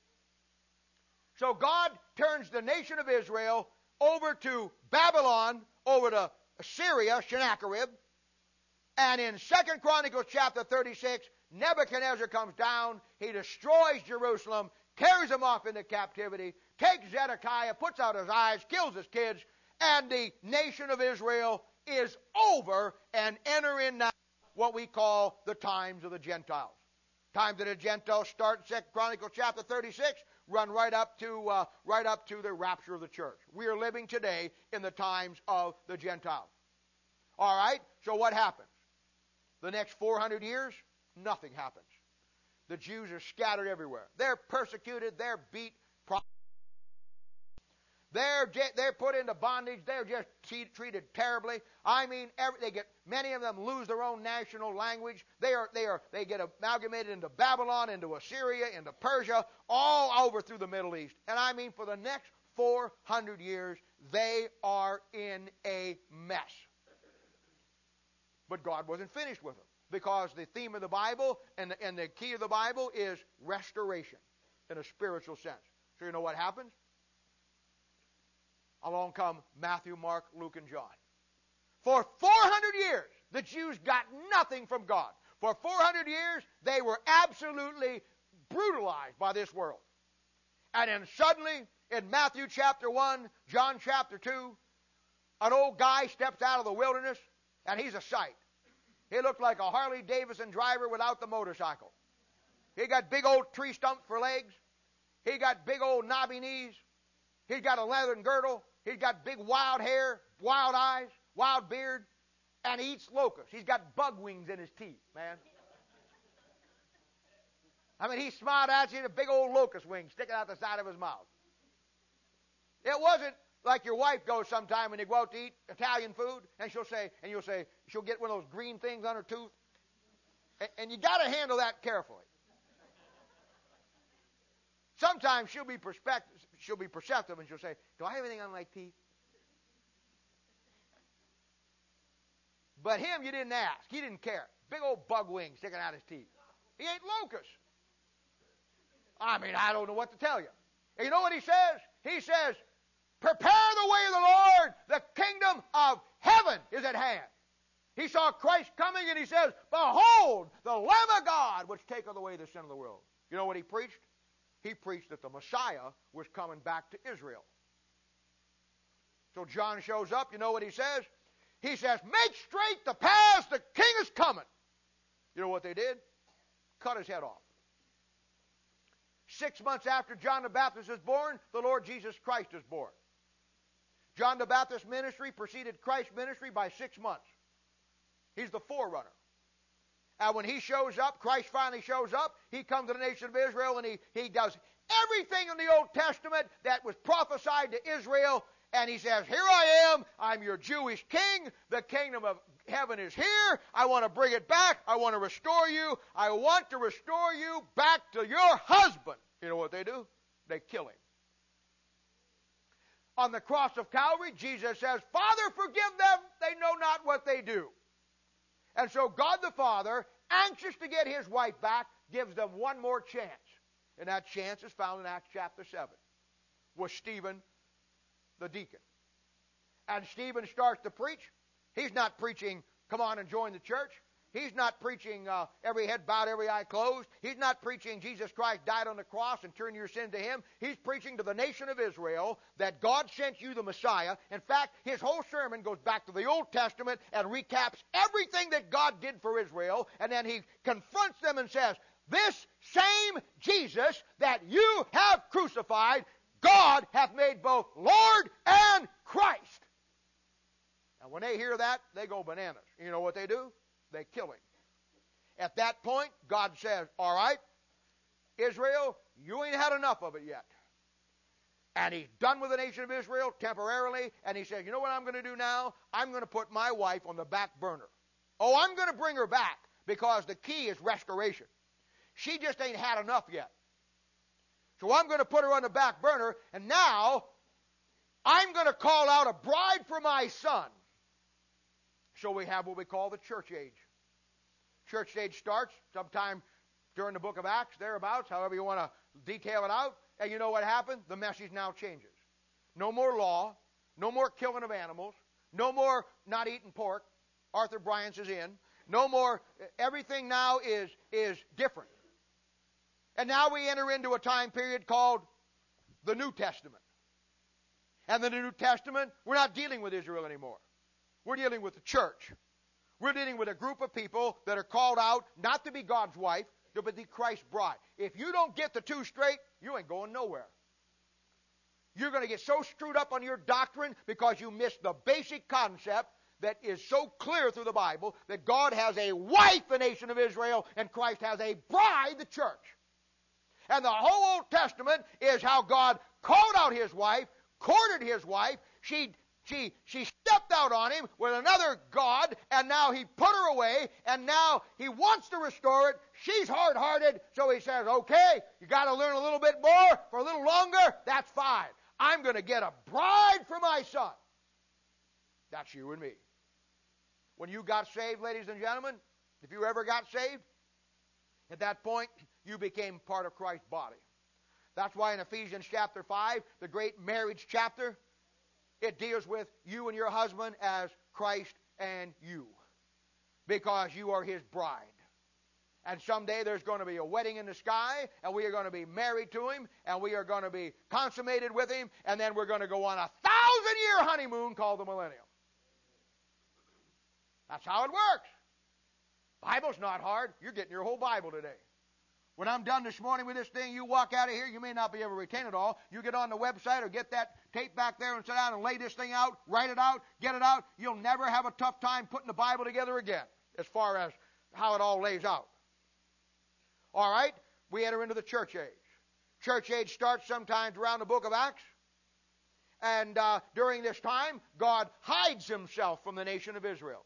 So God turns the nation of Israel over to Babylon, over to Assyria, Sennacherib. And in 2 Chronicles chapter 36, Nebuchadnezzar comes down, he destroys Jerusalem, carries them off into captivity, takes Zedekiah, puts out his eyes, kills his kids, and the nation of Israel is over and enter in now what we call the times of the Gentiles. Times of the Gentiles start in 2 Chronicles chapter 36, run right up to the rapture of the church. We are living today in the times of the Gentiles. All right, so what happens? The next 400 years, nothing happens. The Jews are scattered everywhere. They're persecuted. They're beat. They're put into bondage. They're just treated terribly. I mean, many of them lose their own national language. They get amalgamated into Babylon, into Assyria, into Persia, all over through the Middle East. And I mean, for the next 400 years, they are in a mess. But God wasn't finished with them, because the theme of the Bible and the key of the Bible is restoration in a spiritual sense. So you know what happens? Along come Matthew, Mark, Luke, and John. For 400 years, the Jews got nothing from God. For 400 years, they were absolutely brutalized by this world. And then suddenly, in Matthew chapter 1, John chapter 2, an old guy steps out of the wilderness, and he's a sight. He looked like a Harley Davidson driver without the motorcycle. He got big old tree stumps for legs. He got big old knobby knees. He's got a leathern girdle. He's got big wild hair, wild eyes, wild beard, and he eats locusts. He's got bug wings in his teeth, man. I mean, he smiled at you and a big old locust wing sticking out the side of his mouth. It wasn't like your wife goes sometime when you go out to eat Italian food, and you'll say, she'll get one of those green things on her tooth. And you got to handle that carefully. Sometimes she'll be perceptive, and she'll say, do I have anything on my teeth? But him, you didn't ask. He didn't care. Big old bug wing sticking out his teeth. He ate locusts. I mean, I don't know what to tell you. And you know what he says? He says, prepare the way of the Lord. The kingdom of heaven is at hand. He saw Christ coming, and he says, behold, the Lamb of God, which taketh away the sin of the world. You know what he preached? He preached that the Messiah was coming back to Israel. So John shows up. You know what he says? He says, make straight the paths, the king is coming. You know what they did? Cut his head off. 6 months after John the Baptist is born, the Lord Jesus Christ is born. John the Baptist's ministry preceded Christ's ministry by 6 months. He's the forerunner. And when he shows up, Christ finally shows up, he comes to the nation of Israel, and he does everything in the Old Testament that was prophesied to Israel, and he says, here I am, I'm your Jewish king, the kingdom of heaven is here, I want to bring it back, I want to restore you, I want to restore you back to your husband. You know what they do? They kill him. On the cross of Calvary, Jesus says, Father, forgive them, they know not what they do. And so God the Father, anxious to get his wife back, gives them one more chance. And that chance is found in Acts chapter 7. was Stephen the deacon. And Stephen starts to preach. He's not preaching, come on and join the church. He's not preaching every head bowed, every eye closed. He's not preaching Jesus Christ died on the cross and turn your sin to Him. He's preaching to the nation of Israel that God sent you the Messiah. In fact, his whole sermon goes back to the Old Testament and recaps everything that God did for Israel. And then he confronts them and says, this same Jesus that you have crucified, God hath made both Lord and Christ. And when they hear that, they go bananas. You know what they do? They kill him. At that point, God says, all right, Israel, you ain't had enough of it yet. And he's done with the nation of Israel temporarily, and he says, you know what I'm going to do now? I'm going to put my wife on the back burner. Oh, I'm going to bring her back, because the key is restoration. She just ain't had enough yet. So I'm going to put her on the back burner, and now I'm going to call out a bride for my son. So we have what we call the church age. Church age starts sometime during the book of Acts, thereabouts, however you want to detail it out. And you know what happened? The message now changes. No more law, no more killing of animals, no more not eating pork. Arthur Bryant's is in. No more, everything now is different. And now we enter into a time period called the New Testament. And in the New Testament, we're not dealing with Israel anymore. We're dealing with the church. We're dealing with a group of people that are called out not to be God's wife, but to be Christ's bride. If you don't get the two straight, you ain't going nowhere. You're going to get so screwed up on your doctrine because you missed the basic concept that is so clear through the Bible that God has a wife, the nation of Israel, and Christ has a bride, the church. And the whole Old Testament is how God called out his wife, courted his wife. She stepped out on him with another god, and now he put her away, and now he wants to restore it. She's hard-hearted, so he says, okay, you got to learn a little bit more for a little longer. That's fine. I'm going to get a bride for my son. That's you and me. When you got saved, ladies and gentlemen, if you ever got saved, at that point, you became part of Christ's body. That's why in Ephesians chapter 5, the great marriage chapter, it deals with you and your husband as Christ and you, because you are his bride. And someday there's going to be a wedding in the sky, and we are going to be married to him, and we are going to be consummated with him, and then we're going to go on a 1,000-year honeymoon called the millennium. That's how it works. Bible's not hard. You're getting your whole Bible today. When I'm done this morning with this thing, you walk out of here, you may not be able to retain it all. You get on the website or get that tape back there and sit down and lay this thing out, write it out, get it out. You'll never have a tough time putting the Bible together again as far as how it all lays out. All right, we enter into the church age. Church age starts sometimes around the book of Acts. And during this time, God hides himself from the nation of Israel.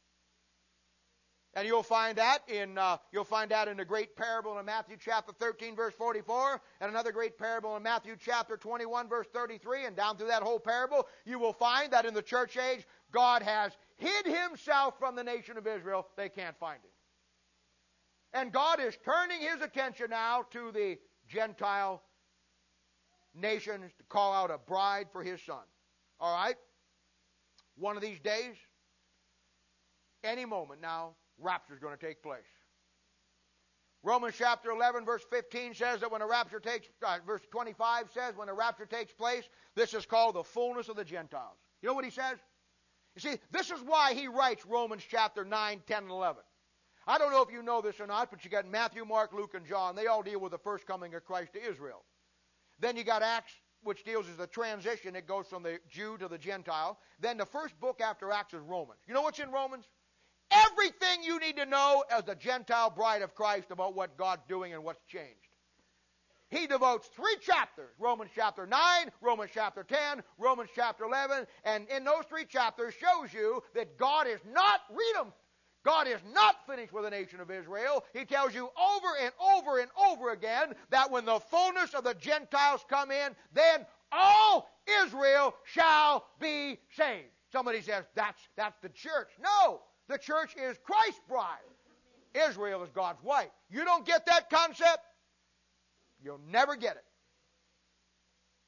And you'll find that in the great parable in Matthew chapter 13, verse 44, and another great parable in Matthew chapter 21, verse 33, and down through that whole parable, you will find that in the church age, God has hid himself from the nation of Israel. They can't find him. And God is turning his attention now to the Gentile nations to call out a bride for his son. All right? One of these days, any moment now, rapture is going to take place. Romans chapter 11 verse 15 says that when the rapture takes, verse 25 says when the rapture takes place, this is called the fullness of the Gentiles. You know what he says? You see, this is why he writes Romans chapter 9, 10, and 11. I don't know if you know this or not, but you got Matthew, Mark, Luke, and John. They all deal with the first coming of Christ to Israel. Then you got Acts, which deals with the transition. It goes from the Jew to the Gentile. Then the first book after Acts is Romans. You know what's in Romans? Everything you need to know as the Gentile bride of Christ about what God's doing and what's changed. He devotes 3 chapters, Romans chapter 9, Romans chapter 10, Romans chapter 11, and in those 3 chapters shows you that God is not, read them, God is not finished with the nation of Israel. He tells you over and over and over again that when the fullness of the Gentiles come in, then all Israel shall be saved. Somebody says, that's the church. No. The church is Christ's bride. Israel is God's wife. You don't get that concept, you'll never get it.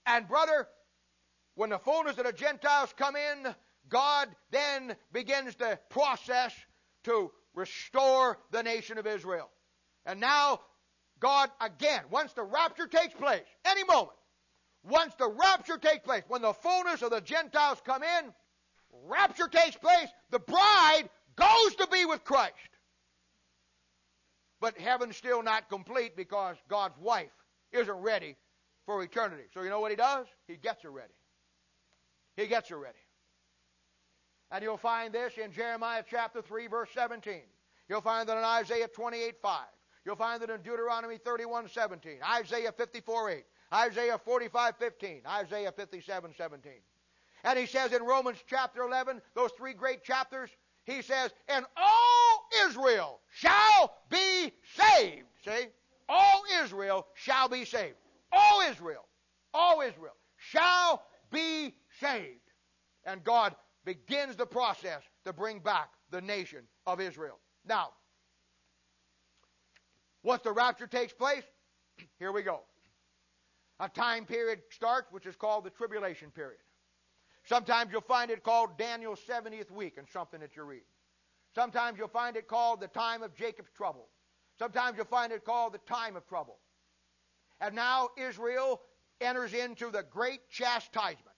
And brother, when the fullness of the Gentiles come in, God then begins the process to restore the nation of Israel. And now, God again, once the rapture takes place, any moment, once the rapture takes place, when the fullness of the Gentiles come in, rapture takes place, the bride goes to be with Christ. But heaven's still not complete because God's wife isn't ready for eternity. So you know what he does? He gets her ready. He gets her ready. And you'll find this in Jeremiah chapter 3, verse 17. You'll find that in Isaiah 28:5. You'll find it in Deuteronomy 31:17, Isaiah 54:8, Isaiah 45:15, Isaiah 57:17. And he says in Romans chapter 11, those three great chapters, he says, and all Israel shall be saved. See? All Israel shall be saved. All Israel shall be saved. And God begins the process to bring back the nation of Israel. Now, once the rapture takes place, here we go. A time period starts which is called the tribulation period. Sometimes you'll find it called Daniel's 70th week in something that you read. Sometimes you'll find it called the time of Jacob's trouble. Sometimes you'll find it called the time of trouble. And now Israel enters into the great chastisement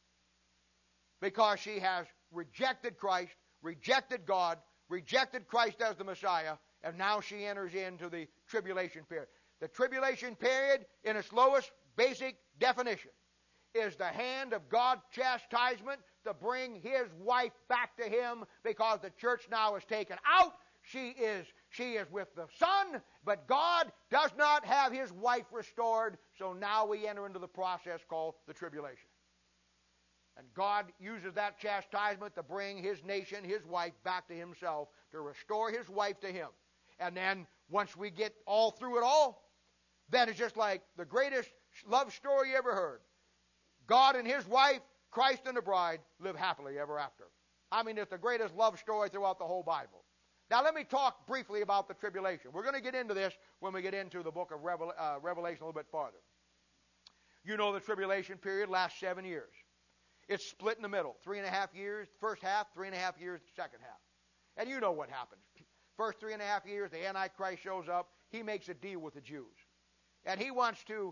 because she has rejected Christ, rejected God, rejected Christ as the Messiah, and now she enters into the tribulation period. The tribulation period, in its lowest basic definition, is the hand of God's chastisement to bring his wife back to him because the church now is taken out. She is with the Son, but God does not have his wife restored, so now we enter into the process called the tribulation. And God uses that chastisement to bring his nation, his wife, back to himself, to restore his wife to him. And then once we get all through it all, then it's just like the greatest love story you ever heard. God and his wife, Christ and the bride, live happily ever after. I mean, it's the greatest love story throughout the whole Bible. Now let me talk briefly about the tribulation. We're going to get into this when we get into the book of Revelation a little bit farther. You know the tribulation period lasts 7 years. It's split in the middle. 3.5 years, first half, 3.5 years, second half. And you know what happens. First 3.5 years, the Antichrist shows up. He makes a deal with the Jews. And he wants to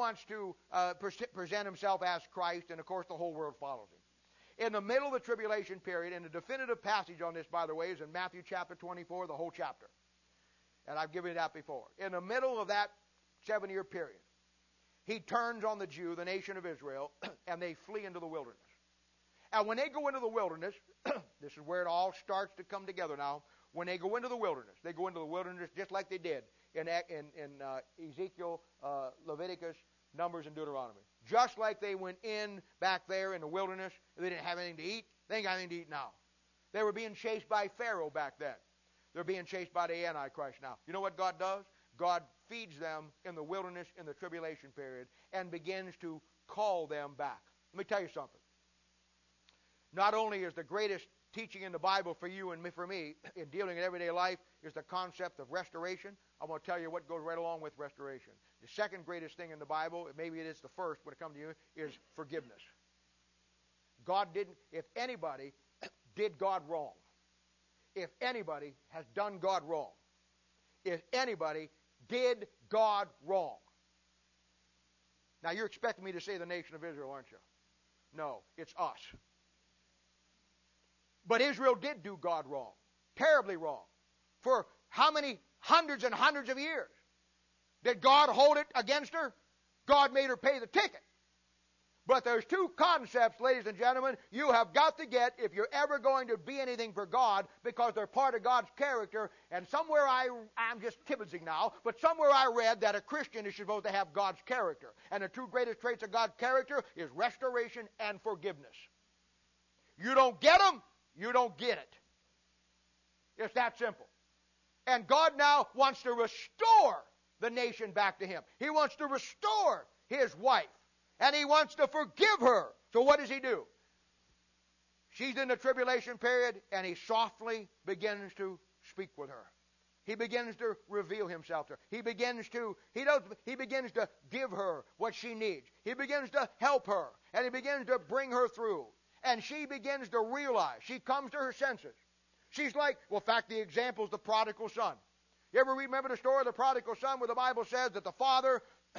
present himself as Christ, and of course the whole world follows him. In the middle of the tribulation period, and the definitive passage on this, by the way, is in Matthew chapter 24, the whole chapter. And I've given you that before. In the middle of that 7-year period, he turns on the Jew, the nation of Israel, and they flee into the wilderness. And when they go into the wilderness, this is where it all starts to come together now. When they go into the wilderness, they go into the wilderness just like they did in Ezekiel, Leviticus, Numbers, and Deuteronomy. Just like they went in back there in the wilderness, they didn't have anything to eat. They ain't got anything to eat now. They were being chased by Pharaoh back then. They're being chased by the Antichrist now. You know what God does? God feeds them in the wilderness in the tribulation period and begins to call them back. Let me tell you something. Not only is the greatest teaching in the Bible for you and for me in dealing in everyday life is the concept of restoration. I'm going to tell you what goes right along with restoration. The second greatest thing in the Bible, maybe it is the first when it comes to you, is forgiveness. God didn't, if anybody did God wrong, if anybody has done God wrong, if anybody did God wrong. Now you're expecting me to say the nation of Israel, aren't you? No, it's us. But Israel did do God wrong, terribly wrong. For how many hundreds and hundreds of years did God hold it against her? God made her pay the ticket. But there's two concepts, ladies and gentlemen, you have got to get if you're ever going to be anything for God, because they're part of God's character. And somewhere I'm just kibitzing now, but somewhere I read that a Christian is supposed to have God's character. And the two greatest traits of God's character is restoration and forgiveness. You don't get them, you don't get it. It's that simple. And God now wants to restore the nation back to him. He wants to restore his wife. And he wants to forgive her. So what does he do? She's in the tribulation period, and he softly begins to speak with her. He begins to reveal himself to her. He begins to give her what she needs. He begins to help her, and he begins to bring her through. And she begins to realize. She comes to her senses. She's like, well, in fact, the example is the prodigal son. You ever remember the story of the prodigal son where the Bible says that the father,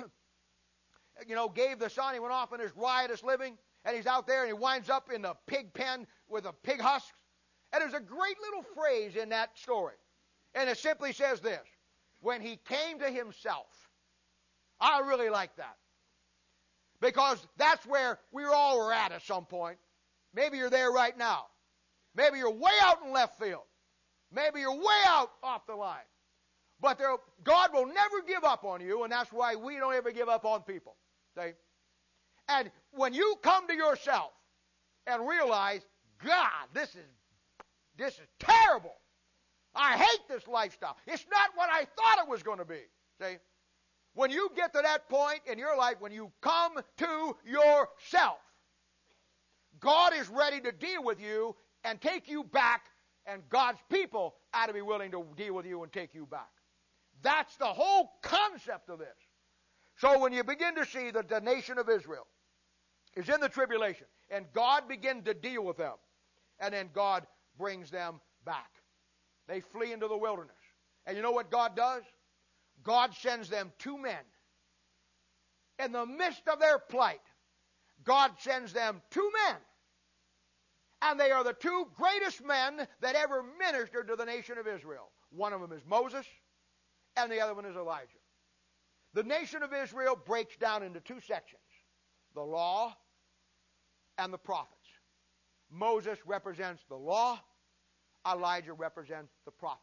gave the son, he went off on his riotous living, and he's out there and he winds up in the pig pen with the pig husks. And there's a great little phrase in that story. And it simply says this: when he came to himself. I really like that. Because that's where we all were at some point. Maybe you're there right now. Maybe you're way out in left field. Maybe you're way out off the line. But God will never give up on you, and that's why we don't ever give up on people. See? And when you come to yourself and realize, God, this is terrible. I hate this lifestyle. It's not what I thought it was going to be. See? When you get to that point in your life, when you come to yourself, God is ready to deal with you and take you back, and God's people ought to be willing to deal with you and take you back. That's the whole concept of this. So when you begin to see that the nation of Israel is in the tribulation, and God begins to deal with them, and then God brings them back. They flee into the wilderness. And you know what God does? God sends them 2 men. In the midst of their plight, God sends them 2 men. And they are the 2 greatest men that ever ministered to the nation of Israel. One of them is Moses, and the other one is Elijah. The nation of Israel breaks down into 2 sections: the law and the prophets. Moses represents the law. Elijah represents the prophets.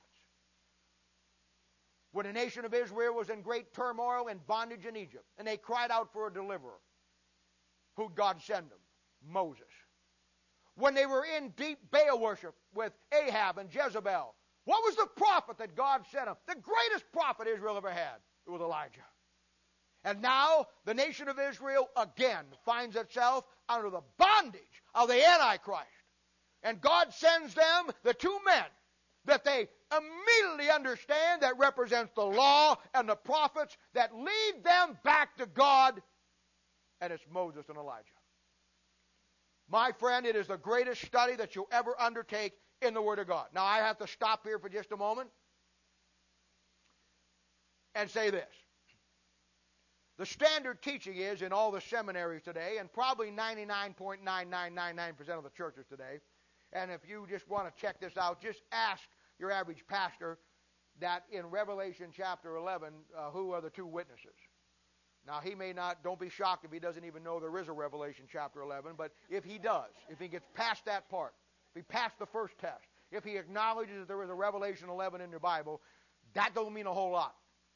When the nation of Israel was in great turmoil and bondage in Egypt, and they cried out for a deliverer, who'd God send them? Moses. When they were in deep Baal worship with Ahab and Jezebel, what was the prophet that God sent them? The greatest prophet Israel ever had. It was Elijah. And now the nation of Israel again finds itself under the bondage of the Antichrist. And God sends them the 2 men that they immediately understand that represents the law and the prophets that lead them back to God, and it's Moses and Elijah. My friend, it is the greatest study that you'll ever undertake in the Word of God. Now, I have to stop here for just a moment and say this. The standard teaching is in all the seminaries today, and probably 99.9999% of the churches today, and if you just want to check this out, just ask your average pastor that in Revelation chapter 11, who are the 2 witnesses? Now, he may not, don't be shocked if he doesn't even know there is a Revelation chapter 11, but if he does, if he gets past that part, if he passed the first test, if he acknowledges that there is a Revelation 11 in the Bible, that don't mean a whole lot.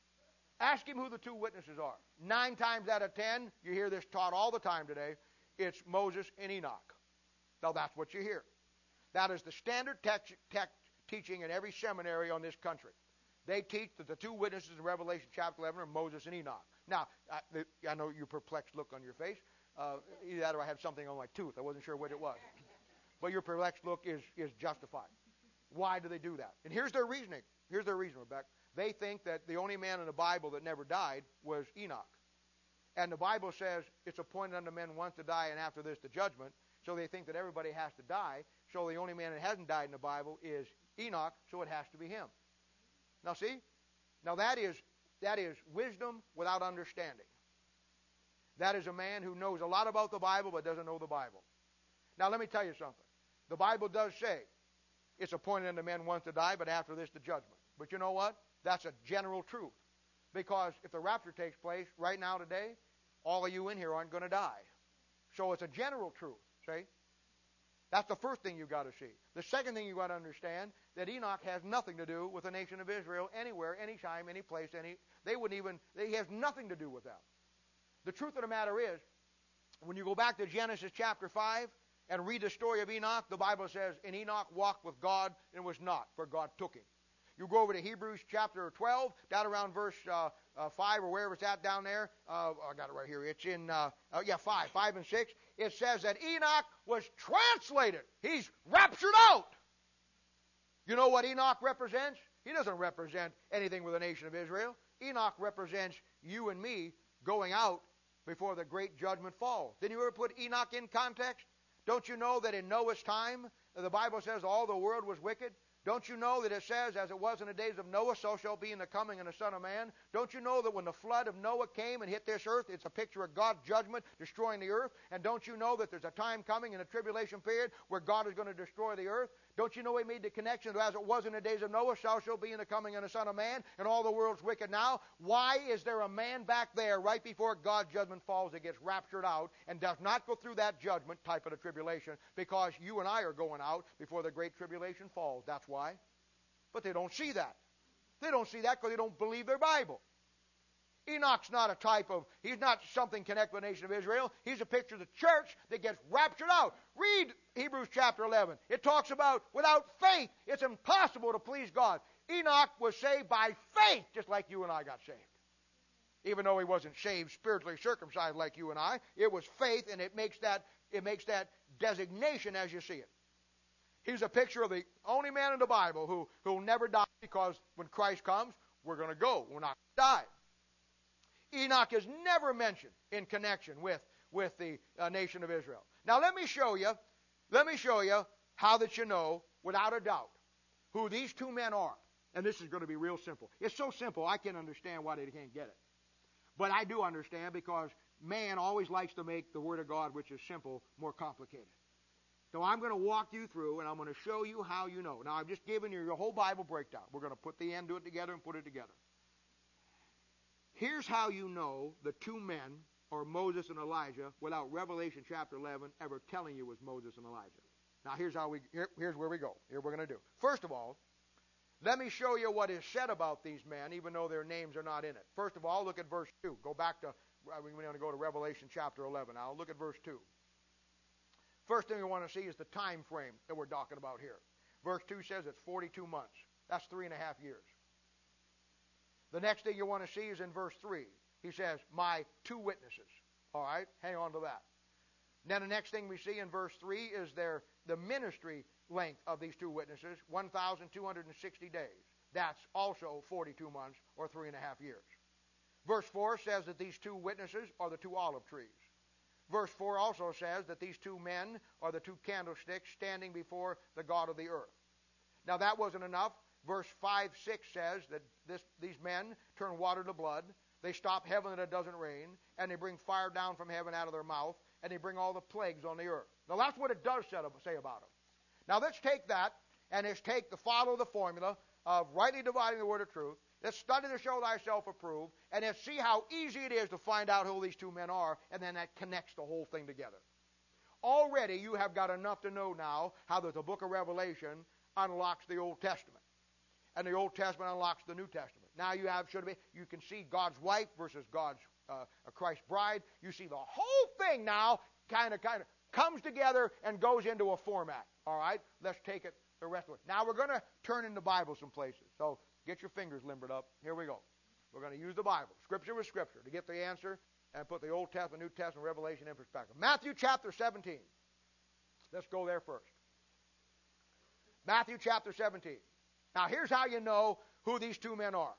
Ask him who the 2 witnesses are. 9 times out of 10, you hear this taught all the time today, it's Moses and Enoch. Now, that's what you hear. That is the standard teaching in every seminary on this country. They teach that the 2 witnesses in Revelation chapter 11 are Moses and Enoch. Now, I know your perplexed look on your face. Either that or I have something on my tooth. I wasn't sure what it was. But your perplexed look is justified. Why do they do that? And here's their reasoning. Here's their reasoning, Rebecca. They think that the only man in the Bible that never died was Enoch. And the Bible says it's appointed unto men once to die, and after this the judgment. So they think that everybody has to die. So the only man that hasn't died in the Bible is Enoch, so it has to be him. Now see? Now that is wisdom without understanding. That is a man who knows a lot about the Bible but doesn't know the Bible. Now let me tell you something. The Bible does say it's appointed unto men once to die, but after this the judgment. But you know what? That's a general truth. Because if the rapture takes place right now today, all of you in here aren't going to die. So it's a general truth. See? That's the first thing you've got to see. The second thing you've got to understand, that Enoch has nothing to do with the nation of Israel anywhere, anytime, any place, he has nothing to do with them. The truth of the matter is, when you go back to Genesis chapter 5 and read the story of Enoch, the Bible says, and Enoch walked with God and was not, for God took him. You go over to Hebrews chapter 12, down around verse 5 or wherever it's at down there. I got it right here. It's in 5 and 6. It says that Enoch was translated. He's raptured out. You know what Enoch represents? He doesn't represent anything with the nation of Israel. Enoch represents you and me going out before the great judgment falls. Didn't you ever put Enoch in context? Don't you know that in Noah's time, the Bible says all the world was wicked? Don't you know that it says, as it was in the days of Noah, so shall be in the coming of the Son of Man? Don't you know that when the flood of Noah came and hit this earth, it's a picture of God's judgment destroying the earth? And don't you know that there's a time coming in the tribulation period where God is going to destroy the earth? Don't you know he made the connection that as it was in the days of Noah, so shall be in the coming of the Son of Man, and all the world's wicked now? Why is there a man back there right before God's judgment falls that gets raptured out and does not go through that judgment type of the tribulation? Because you and I are going out before the great tribulation falls. That's why. But they don't see that. They don't see that because they don't believe their Bible. Enoch's not a type of, he's not something connected with the nation of Israel. He's a picture of the church that gets raptured out. Read Hebrews chapter 11. It talks about without faith, it's impossible to please God. Enoch was saved by faith, just like you and I got saved. Even though he wasn't saved spiritually circumcised like you and I, it was faith, and it makes that designation as you see it. He's a picture of the only man in the Bible who will never die, because when Christ comes, we're going to go. We're not going to die. Enoch is never mentioned in connection with the nation of Israel. Now let me show you how that you know, without a doubt, who these two men are. And this is going to be real simple. It's so simple I can't understand why they can't get it. But I do understand, because man always likes to make the Word of God, which is simple, more complicated. So I'm going to walk you through, and I'm going to show you how you know. Now, I've just given you your whole Bible breakdown. We're going to put the end, do it together, and put it together. Here's how you know the two men, or Moses and Elijah, without Revelation chapter 11 ever telling you it was Moses and Elijah. Now, here's where we go. Here we're going to do. First of all, let me show you what is said about these men, even though their names are not in it. First of all, look at verse 2. Go back to, we're going to go to Revelation chapter 11 now. Look at verse 2. First thing we want to see is the time frame that we're talking about here. Verse 2 says it's 42 months. That's 3.5 years. The next thing you want to see is in verse 3. He says, my two witnesses. All right? Hang on to that. Then the next thing we see in verse 3 is the ministry length of these two witnesses, 1,260 days. That's also 42 months, or 3.5 years. Verse 4 says that these two witnesses are the two olive trees. Verse 4 also says that these two men are the two candlesticks standing before the God of the earth. Now that wasn't enough. Verse 5, 6 says that these men turn water to blood. They stop heaven that it doesn't rain. And they bring fire down from heaven out of their mouth. And they bring all the plagues on the earth. Now that's what it does say about them. Now let's take that, and let's follow the formula of rightly dividing the word of truth. Let's study to show thyself approved, and let's see how easy it is to find out who these two men are, and then that connects the whole thing together. Already you have got enough to know now how that the book of Revelation unlocks the Old Testament, and the Old Testament unlocks the New Testament. Now you can see God's wife versus God's Christ's bride. You see the whole thing now kind of comes together and goes into a format. All right, let's take it the rest of it. Now we're going to turn in the Bible some places. So get your fingers limbered up. Here we go. We're going to use the Bible, Scripture with Scripture, to get the answer and put the Old Testament, New Testament, Revelation in perspective. Matthew chapter 17. Let's go there first. Matthew chapter 17. Now here's how you know who these two men are.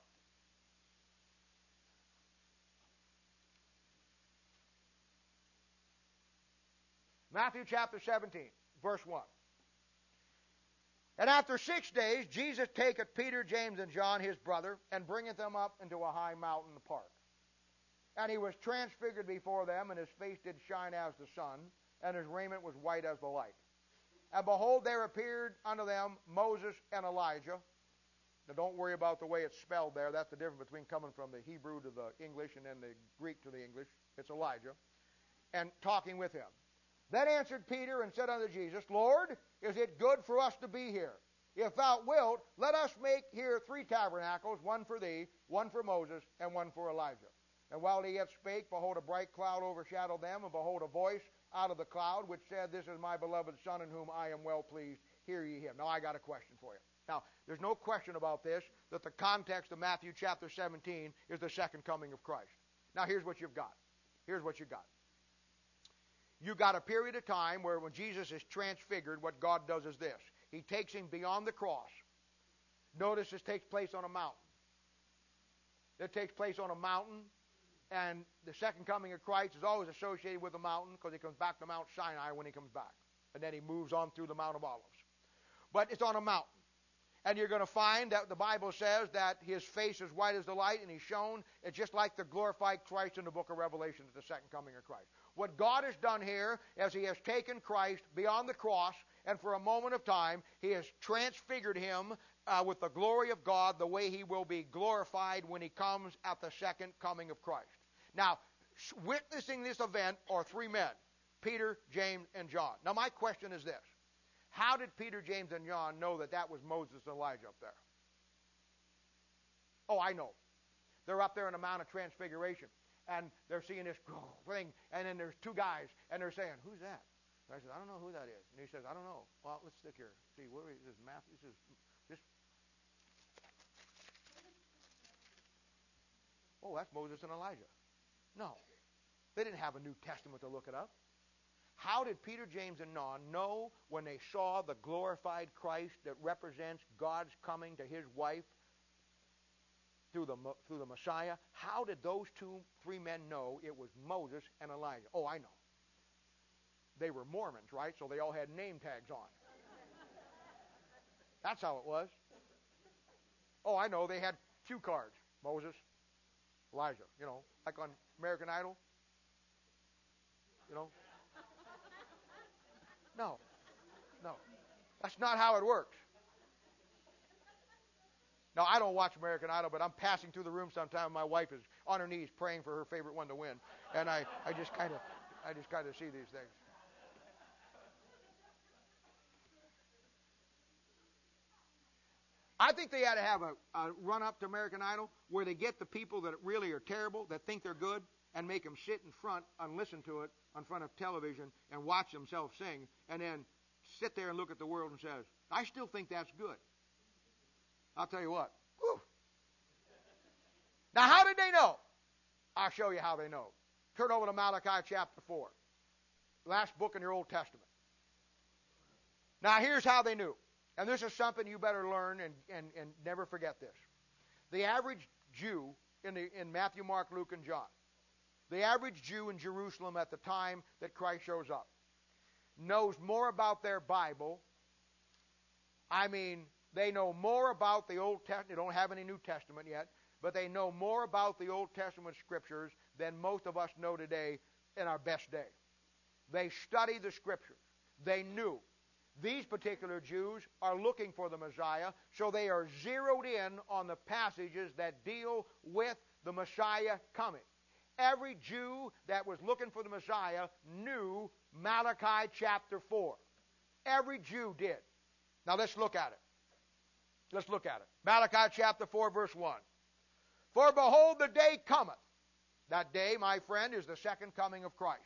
Matthew chapter 17, verse 1. And after 6 days, Jesus taketh Peter, James, and John, his brother, and bringeth them up into a high mountain apart. And he was transfigured before them, and his face did shine as the sun, and his raiment was white as the light. And behold, there appeared unto them Moses and Elijah. Now don't worry about the way it's spelled there. That's the difference between coming from the Hebrew to the English and then the Greek to the English. It's Elijah. And talking with him. Then answered Peter and said unto Jesus, Lord, is it good for us to be here? If thou wilt, let us make here 3 tabernacles, one for thee, one for Moses, and one for Elijah. And while he yet spake, behold, a bright cloud overshadowed them, and behold, a voice out of the cloud, which said, This is my beloved Son, in whom I am well pleased. Hear ye him. Now I got a question for you. Now, there's no question about this, that the context of Matthew chapter 17 is the second coming of Christ. Now here's what you've got. Here's what you've got. You got a period of time where when Jesus is transfigured, what God does is this. He takes him beyond the cross. Notice this takes place on a mountain. It takes place on a mountain, and the second coming of Christ is always associated with a mountain because he comes back to Mount Sinai when he comes back. And then he moves on through the Mount of Olives. But it's on a mountain. And you're going to find that the Bible says that his face is white as the light and he's shone. It's just like the glorified Christ in the book of Revelation at the second coming of Christ. What God has done here is he has taken Christ beyond the cross, and for a moment of time he has transfigured him with the glory of God the way he will be glorified when he comes at the second coming of Christ. Now, witnessing this event are three men, Peter, James, and John. Now my question is this. How did Peter, James, and John know that that was Moses and Elijah up there? Oh, I know. They're up there in the Mount of Transfiguration, and they're seeing this thing, and then there's two guys, and they're saying, "Who's that?" And I said, "I don't know who that is." And he says, "I don't know." Well, let's stick here. See, where is this Matthew? This is this. Oh, that's Moses and Elijah. No, they didn't have a New Testament to look it up. How did Peter, James, and John know when they saw the glorified Christ that represents God's coming to his wife through the Messiah? How did those three men know it was Moses and Elijah? Oh, I know. They were Mormons, right? So they all had name tags on. That's how it was. Oh, I know. They had cue cards. Moses, Elijah. You know, like on American Idol. You know. No. That's not how it works. Now, I don't watch American Idol, but I'm passing through the room sometime. My wife is on her knees praying for her favorite one to win. And I just kind of see these things. I think they ought to have a run up to American Idol where they get the people that really are terrible, that think they're good, and make them sit in front and listen to it in front of television and watch themselves sing, and then sit there and look at the world and says, "I still think that's good." I'll tell you what. Whew. Now, how did they know? I'll show you how they know. Turn over to Malachi chapter 4. Last book in your Old Testament. Now, here's how they knew. And this is something you better learn and never forget this. The average Jew in Matthew, Mark, Luke, and John, the average Jew in Jerusalem at the time that Christ shows up, knows more about their Bible. I mean, they know more about the Old Testament. They don't have any New Testament yet, but they know more about the Old Testament scriptures than most of us know today in our best day. They study the scriptures. They knew. These particular Jews are looking for the Messiah, so they are zeroed in on the passages that deal with the Messiah coming. Every Jew that was looking for the Messiah knew Malachi chapter 4. Every Jew did. Now let's look at it. Let's look at it. Malachi chapter 4, verse 1. For behold, the day cometh. That day, my friend, is the second coming of Christ.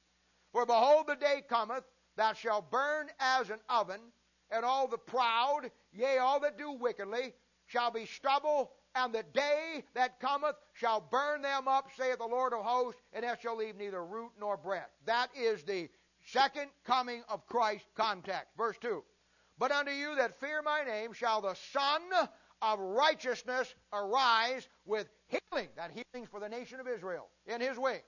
For behold, the day cometh, that shall burn as an oven, and all the proud, yea, all that do wickedly, shall be stubble, and the day that cometh shall burn them up, saith the Lord of hosts, and it shall leave neither root nor branch. That is the second coming of Christ context. Verse 2. But unto you that fear my name shall the Son of righteousness arise with healing. That healing's for the nation of Israel in his wings.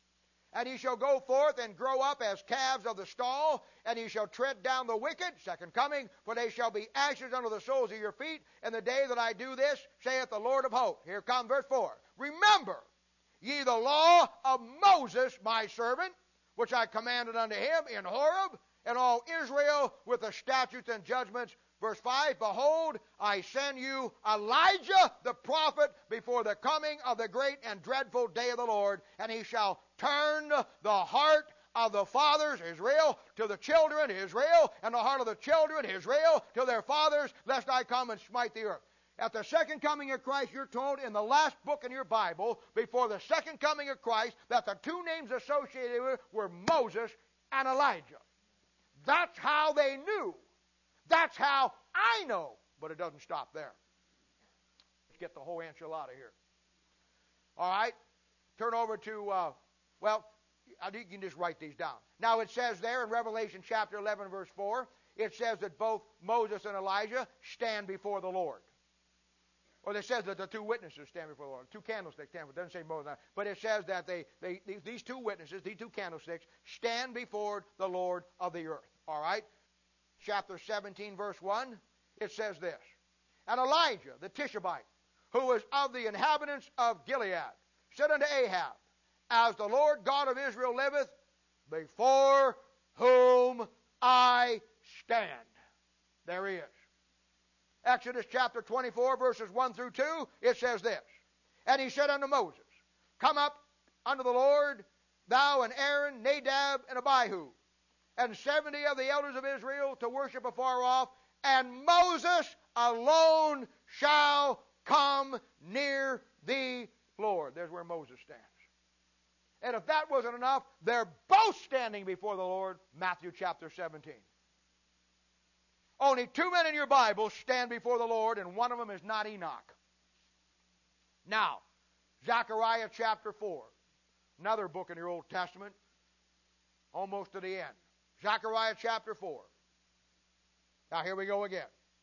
And he shall go forth and grow up as calves of the stall, and he shall tread down the wicked, second coming, for they shall be ashes under the soles of your feet. And the day that I do this, saith the Lord of hosts. Here comes verse 4. Remember ye the law of Moses, my servant, which I commanded unto him in Horeb, and all Israel with the statutes and judgments. Verse 5, behold, I send you Elijah the prophet before the coming of the great and dreadful day of the Lord, and he shall turn the heart of the fathers, Israel, to the children, Israel, and the heart of the children, Israel, to their fathers, lest I come and smite the earth. At the second coming of Christ, you're told in the last book in your Bible, before the second coming of Christ, that the two names associated with were Moses and Elijah. That's how they knew. That's how I know. But it doesn't stop there. Let's get the whole enchilada here. All right? Turn over to, you can just write these down. Now it says there in Revelation chapter 11, verse 4, it says that both Moses and Elijah stand before the Lord. Or it says that the two witnesses stand before the Lord. Two candlesticks stand before. It doesn't say Moses. But it says that these two witnesses, these two candlesticks, stand before the Lord of the earth. All right? Chapter 17, verse 1, it says this. And Elijah, the Tishbite, who was of the inhabitants of Gilead, said unto Ahab, as the Lord God of Israel liveth, before whom I stand. There he is. Exodus chapter 24, verses 1 through 2, it says this. And he said unto Moses, come up unto the Lord, thou and Aaron, Nadab, and Abihu, and 70 of the elders of Israel to worship afar off, and Moses alone shall come near thee, Lord. There's where Moses stands. And if that wasn't enough, they're both standing before the Lord, Matthew chapter 17. Only two men in your Bible stand before the Lord, and one of them is not Enoch. Now, Zechariah chapter 4, another book in your Old Testament, almost to the end. Zechariah chapter 4. Now, here we go again.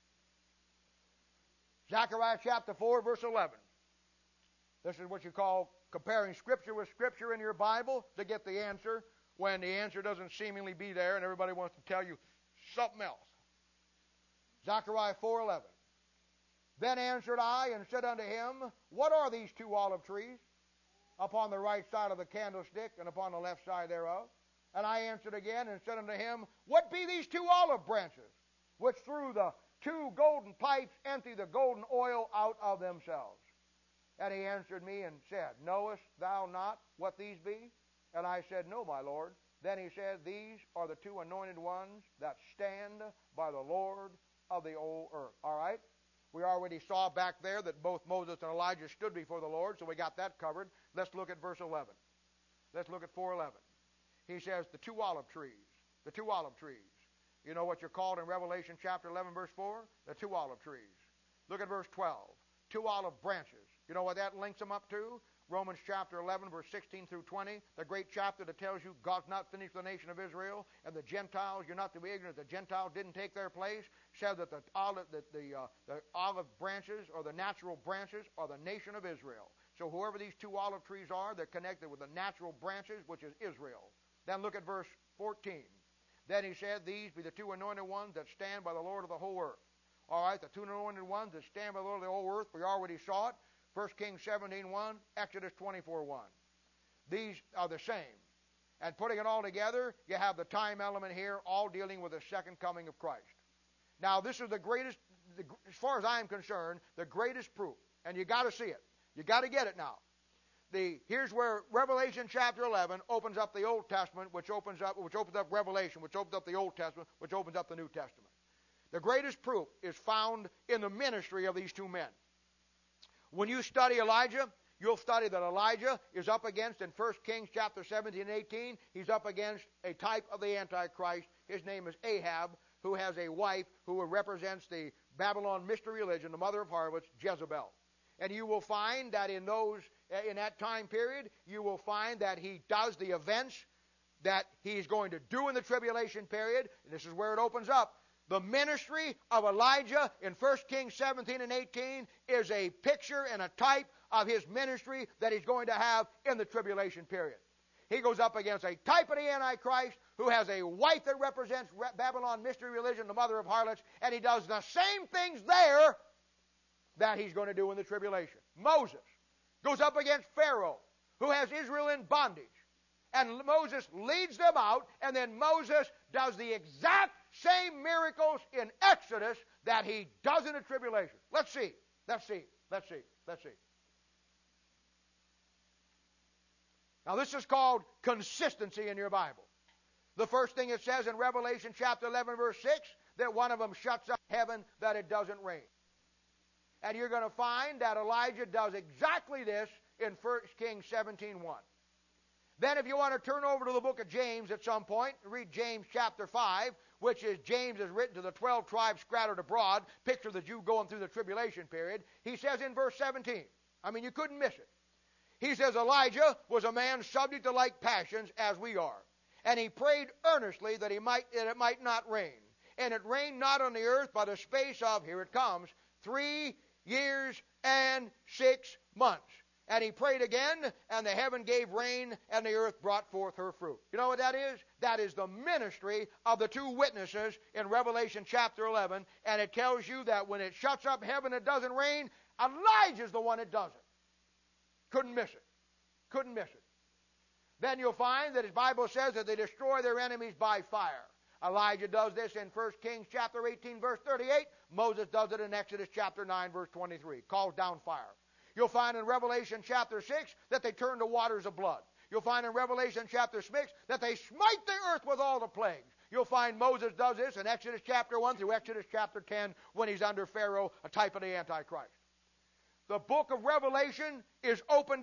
Zechariah chapter 4, verse 11. This is what you call comparing Scripture with Scripture in your Bible to get the answer when the answer doesn't seemingly be there and everybody wants to tell you something else. Zechariah 4:11. Then answered I and said unto him, what are these two olive trees upon the right side of the candlestick and upon the left side thereof? And I answered again and said unto him, what be these two olive branches, which through the two golden pipes empty the golden oil out of themselves? And he answered me and said, knowest thou not what these be? And I said, no, my Lord. Then he said, these are the two anointed ones that stand by the Lord of the whole earth. All right? We already saw back there that both Moses and Elijah stood before the Lord, so we got that covered. Let's look at verse 11. Let's look at 4:11. He says, the two olive trees. The two olive trees. You know what you're called in Revelation chapter 11, verse 4? The two olive trees. Look at verse 12. Two olive branches. You know what that links them up to? Romans chapter 11, verse 16 through 20, the great chapter that tells you God's not finished with the nation of Israel, and the Gentiles, you're not to be ignorant, the Gentiles didn't take their place, said that the olive branches, or the natural branches, are the nation of Israel. So whoever these two olive trees are, they're connected with the natural branches, which is Israel. Then look at verse 14. Then he said, these be the two anointed ones that stand by the Lord of the whole earth. All right, the two anointed ones that stand by the Lord of the whole earth, we already saw it. 1 Kings 17:1, Exodus 24:1. These are the same. And putting it all together, you have the time element here, all dealing with the second coming of Christ. Now, this is the greatest, as far as I am concerned, the greatest proof. And you got to see it. You got to get it now. Here's where Revelation chapter 11 opens up the Old Testament, which opens up Revelation, which opens up the Old Testament, which opens up the New Testament. The greatest proof is found in the ministry of these two men. When you study Elijah, you'll study that Elijah is up against, in 1 Kings chapter 17 and 18, he's up against a type of the Antichrist. His name is Ahab, who has a wife who represents the Babylon mystery religion, the mother of harlots, Jezebel. And you will find that in that time period, you will find that he does the events that he's going to do in the tribulation period. And this is where it opens up. The ministry of Elijah in 1 Kings 17 and 18 is a picture and a type of his ministry that he's going to have in the tribulation period. He goes up against a type of the Antichrist who has a wife that represents Babylon mystery religion, the mother of harlots, and he does the same things there that he's going to do in the tribulation. Moses goes up against Pharaoh, who has Israel in bondage. And Moses leads them out, and then Moses does the exact same miracles in Exodus that he does in the tribulation. Let's see. Now this is called consistency in your Bible. The first thing it says in Revelation chapter 11 verse 6, that one of them shuts up heaven that it doesn't rain. And you're going to find that Elijah does exactly this in 1 Kings 17:1. Then if you want to turn over to the book of James at some point, read James chapter 5, which is James is written to the 12 tribes scattered abroad, picture the Jew going through the tribulation period. He says in verse 17, you couldn't miss it. He says, Elijah was a man subject to like passions as we are. And he prayed earnestly that it might not rain. And it rained not on the earth by the space of, here it comes, 3 years and 6 months. And he prayed again, and the heaven gave rain, and the earth brought forth her fruit. You know what that is? That is the ministry of the two witnesses in Revelation chapter 11. And it tells you that when it shuts up heaven, it doesn't rain. Elijah's the one that does it. Couldn't miss it. Couldn't miss it. Then you'll find that his Bible says that they destroy their enemies by fire. Elijah does this in 1 Kings chapter 18, verse 38. Moses does it in Exodus chapter 9, verse 23. Calls down fire. You'll find in Revelation chapter 6 that they turn to waters of blood. You'll find in Revelation chapter 6 that they smite the earth with all the plagues. You'll find Moses does this in Exodus chapter 1 through Exodus chapter 10 when he's under Pharaoh, a type of the Antichrist. The book of Revelation opens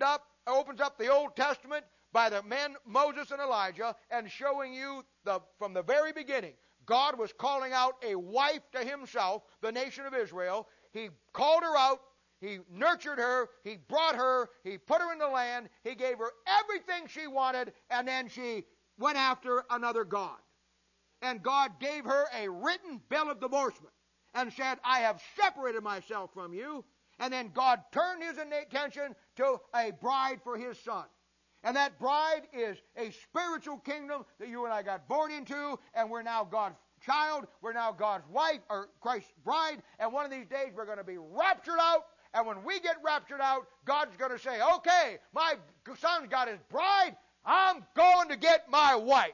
up the Old Testament by the men Moses and Elijah, and showing you from the very beginning, God was calling out a wife to himself, the nation of Israel. He called her out. He nurtured her. He brought her. He put her in the land. He gave her everything she wanted, and then she went after another god. And God gave her a written bill of divorcement and said, I have separated myself from you. And then God turned his attention to a bride for his son. And that bride is a spiritual kingdom that you and I got born into, and we're now God's child. We're now God's wife, or Christ's bride, and one of these days we're going to be raptured out. And when we get raptured out, God's going to say, okay, my son's got his bride. I'm going to get my wife.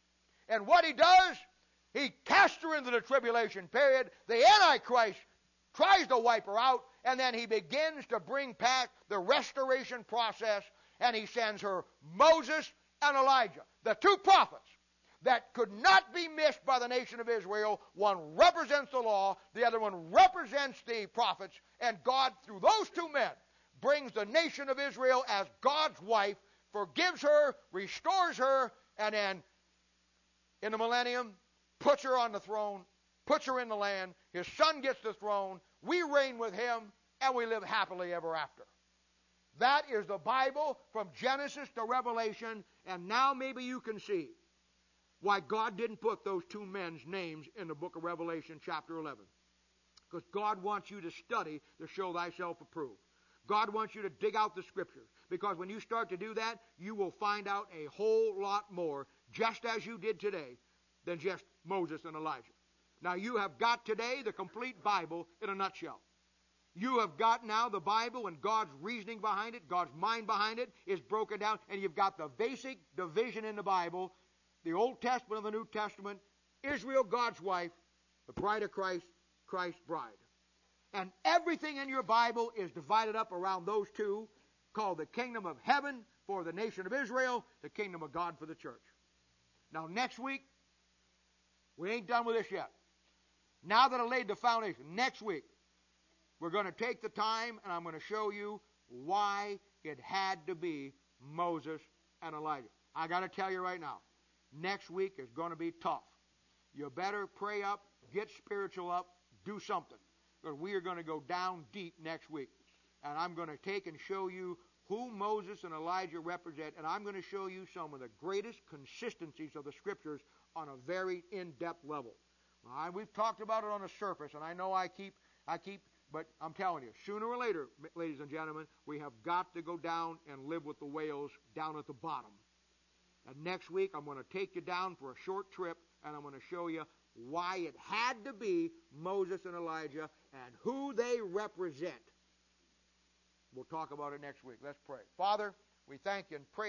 And what he does, he casts her into the tribulation period. The Antichrist tries to wipe her out, and then he begins to bring back the restoration process, and he sends her Moses and Elijah, the two prophets that could not be missed by the nation of Israel. One represents the law, the other one represents the prophets, and God, through those two men, brings the nation of Israel as God's wife, forgives her, restores her, and then in the millennium, puts her on the throne, puts her in the land. His son gets the throne. We reign with him, and we live happily ever after. That is the Bible from Genesis to Revelation, and now maybe you can see why God didn't put those two men's names in the book of Revelation chapter 11. Because God wants you to study to show thyself approved. God wants you to dig out the Scriptures. Because when you start to do that, you will find out a whole lot more, just as you did today, than just Moses and Elijah. Now you have got today the complete Bible in a nutshell. You have got now the Bible and God's reasoning behind it, God's mind behind it is broken down, and you've got the basic division in the Bible, the Old Testament and the New Testament, Israel, God's wife, the bride of Christ, Christ's bride. And everything in your Bible is divided up around those two, called the kingdom of heaven for the nation of Israel, the kingdom of God for the church. Now next week, we ain't done with this yet. Now that I laid the foundation, next week, we're going to take the time, and I'm going to show you why it had to be Moses and Elijah. I got to tell you right now, next week is going to be tough. You better pray up, get spiritual up, do something. Because we are going to go down deep next week. And I'm going to take and show you who Moses and Elijah represent, and I'm going to show you some of the greatest consistencies of the Scriptures on a very in-depth level. We've talked about it on the surface, and I know I keep, but I'm telling you, sooner or later, ladies and gentlemen, we have got to go down and live with the whales down at the bottom. And next week, I'm going to take you down for a short trip, and I'm going to show you why it had to be Moses and Elijah and who they represent. We'll talk about it next week. Let's pray. Father, we thank you and praise